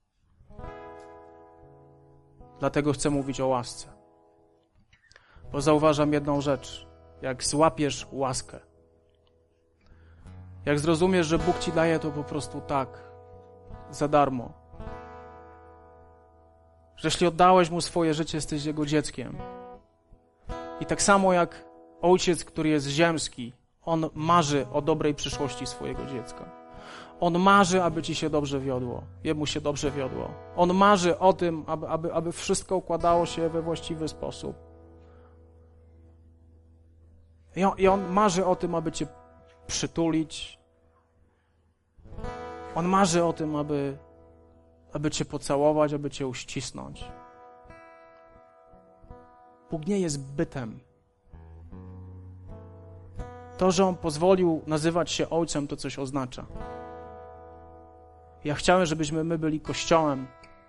Dlatego chcę mówić o łasce. Bo zauważam jedną rzecz. Jak złapiesz łaskę, jak zrozumiesz, że Bóg ci daje to po prostu tak, za darmo. Że jeśli oddałeś Mu swoje życie, jesteś Jego dzieckiem. I tak samo jak ojciec, który jest ziemski, on marzy o dobrej przyszłości swojego dziecka. On marzy, aby ci się dobrze wiodło. Jemu się dobrze wiodło. On marzy o tym, aby, aby, aby wszystko układało się we właściwy sposób. I on, I on marzy o tym, aby cię przytulić. On marzy o tym, aby, aby cię pocałować, aby cię uścisnąć. Bóg nie jest bytem. To, że On pozwolił nazywać się Ojcem, to coś oznacza. Ja chciałem, żebyśmy my byli Kościołem,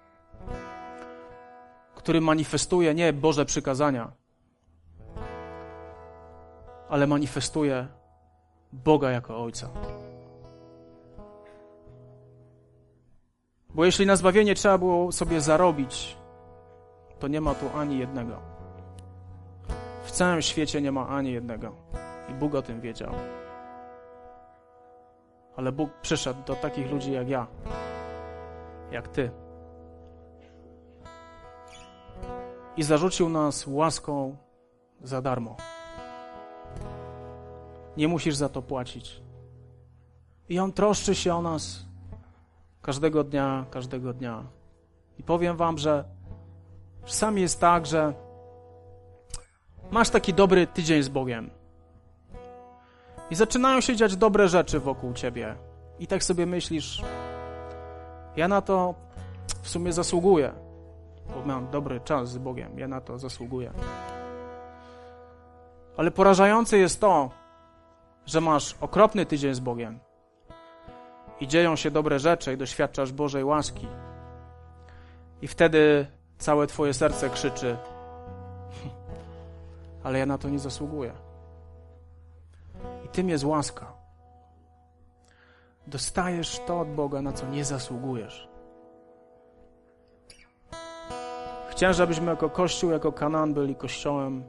który manifestuje nie Boże przykazania, ale manifestuje Boga jako Ojca. Bo jeśli na zbawienie trzeba było sobie zarobić, to nie ma tu ani jednego. W całym świecie nie ma ani jednego. I Bóg o tym wiedział. Ale Bóg przyszedł do takich ludzi jak ja, jak ty. I zarzucił nas łaską za darmo. Nie musisz za to płacić. I On troszczy się o nas każdego dnia, każdego dnia. I powiem wam, że czasami jest tak, że masz taki dobry tydzień z Bogiem. I zaczynają się dziać dobre rzeczy wokół ciebie. I tak sobie myślisz, ja na to w sumie zasługuję, bo mam dobry czas z Bogiem, ja na to zasługuję. Ale porażające jest to, że masz okropny tydzień z Bogiem i dzieją się dobre rzeczy i doświadczasz Bożej łaski. I wtedy całe twoje serce krzyczy, ale ja na to nie zasługuję. I tym jest łaska. Dostajesz to od Boga, na co nie zasługujesz. Chciałem, żebyśmy jako Kościół, jako Kanaan byli Kościołem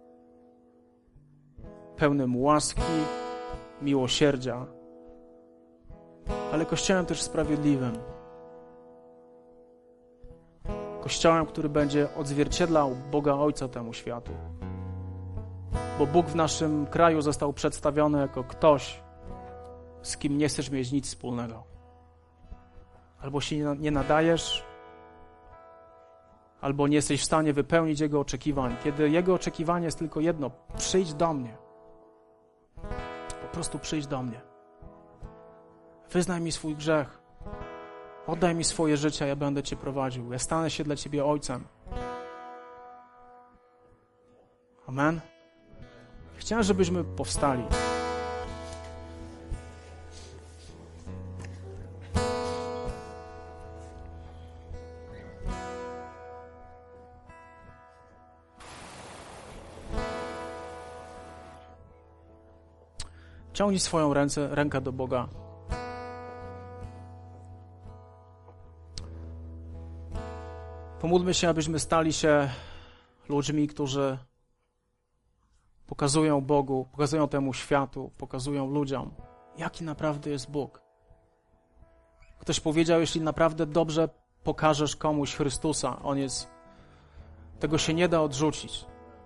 pełnym łaski, miłosierdzia, ale Kościołem też sprawiedliwym. Kościołem, który będzie odzwierciedlał Boga Ojca temu światu. Bo Bóg w naszym kraju został przedstawiony jako ktoś, z kim nie chcesz mieć nic wspólnego. Albo się nie nadajesz, albo nie jesteś w stanie wypełnić Jego oczekiwań. Kiedy Jego oczekiwanie jest tylko jedno, przyjdź do mnie. Po prostu przyjdź do mnie. Wyznaj mi swój grzech. Oddaj mi swoje życie, ja będę Cię prowadził. Ja stanę się dla Ciebie ojcem. Amen. Chciałem, żebyśmy powstali. Ciągnij swoją ręce, rękę do Boga. Pomódlmy się, abyśmy stali się ludźmi, którzy pokazują Bogu, pokazują temu światu, pokazują ludziom, jaki naprawdę jest Bóg. Ktoś powiedział, jeśli naprawdę dobrze pokażesz komuś Chrystusa, On jest, tego się nie da odrzucić.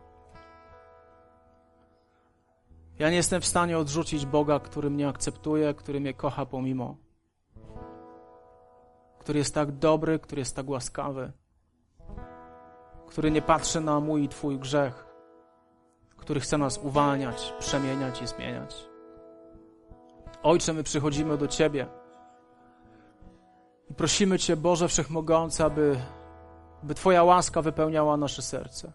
Ja nie jestem w stanie odrzucić Boga, który mnie akceptuje, który mnie kocha pomimo. Który jest tak dobry, który jest tak łaskawy. Który nie patrzy na mój i Twój grzech. Który chce nas uwalniać, przemieniać i zmieniać. Ojcze, my przychodzimy do Ciebie i prosimy Cię, Boże Wszechmogący, aby, aby Twoja łaska wypełniała nasze serce.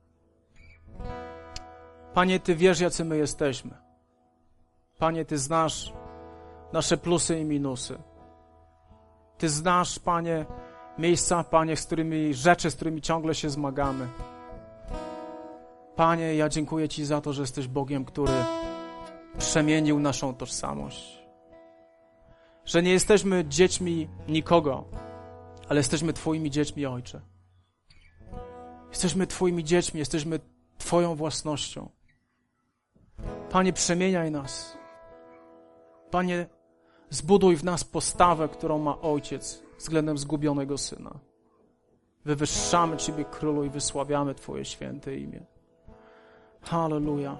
Panie, Ty wiesz, jacy my jesteśmy. Panie, Ty znasz nasze plusy i minusy. Ty znasz, Panie, miejsca, Panie, z którymi, rzeczy, z którymi ciągle się zmagamy. Panie, ja dziękuję Ci za to, że jesteś Bogiem, który przemienił naszą tożsamość. Że nie jesteśmy dziećmi nikogo, ale jesteśmy Twoimi dziećmi, Ojcze. Jesteśmy Twoimi dziećmi, jesteśmy Twoją własnością. Panie, przemieniaj nas. Panie, zbuduj w nas postawę, którą ma Ojciec względem zgubionego Syna. Wywyższamy Ciebie, Królu, i wysławiamy Twoje święte imię. Halleluja.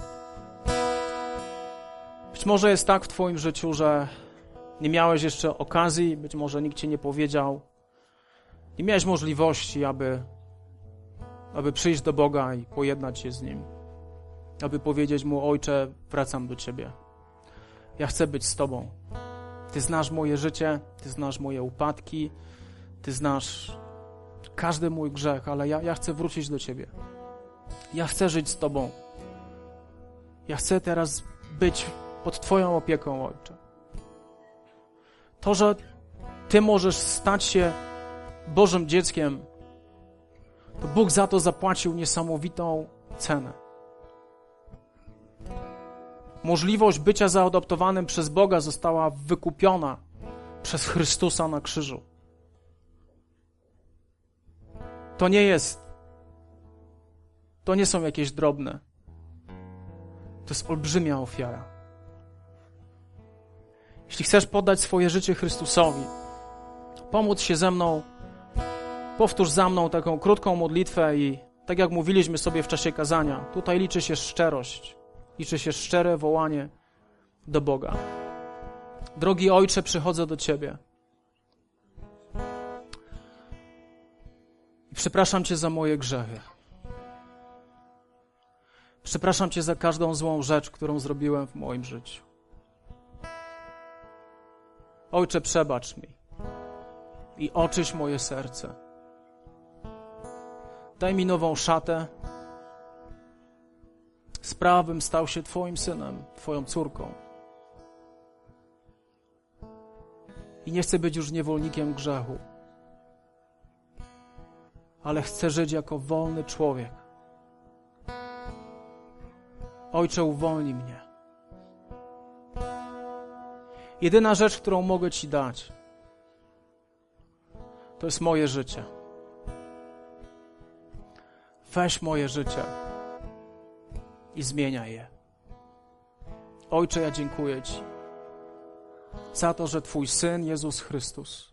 Być może jest tak w Twoim życiu, że nie miałeś jeszcze okazji, być może nikt Ci nie powiedział, nie miałeś możliwości, aby, aby przyjść do Boga i pojednać się z Nim. Aby powiedzieć Mu: Ojcze, wracam do Ciebie. Ja chcę być z Tobą. Ty znasz moje życie, Ty znasz moje upadki, Ty znasz każdy mój grzech, ale ja, ja chcę wrócić do Ciebie. Ja chcę żyć z Tobą. Ja chcę teraz być pod Twoją opieką, Ojcze. To, że Ty możesz stać się Bożym dzieckiem, to Bóg za to zapłacił niesamowitą cenę. Możliwość bycia zaadoptowanym przez Boga została wykupiona przez Chrystusa na krzyżu. To nie jest, to nie są jakieś drobne. To jest olbrzymia ofiara. Jeśli chcesz poddać swoje życie Chrystusowi, pomóc się ze mną, powtórz za mną taką krótką modlitwę i tak jak mówiliśmy sobie w czasie kazania, tutaj liczy się szczerość. Liczy się szczere wołanie do Boga. Drogi Ojcze, przychodzę do Ciebie. I przepraszam Cię za moje grzechy. Przepraszam Cię za każdą złą rzecz, którą zrobiłem w moim życiu. Ojcze, przebacz mi i oczyść moje serce. Daj mi nową szatę. Spraw, bym stał się Twoim synem, Twoją córką. I nie chcę być już niewolnikiem grzechu, ale chcę żyć jako wolny człowiek. Ojcze, uwolnij mnie. Jedyna rzecz, którą mogę Ci dać, to jest moje życie. Weź moje życie i zmieniaj je. Ojcze, ja dziękuję Ci za to, że Twój Syn, Jezus Chrystus,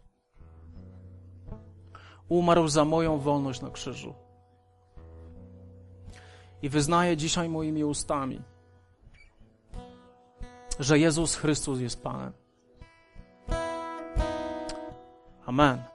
umarł za moją wolność na krzyżu. I wyznaję dzisiaj moimi ustami, że Jezus Chrystus jest Panem. Amen.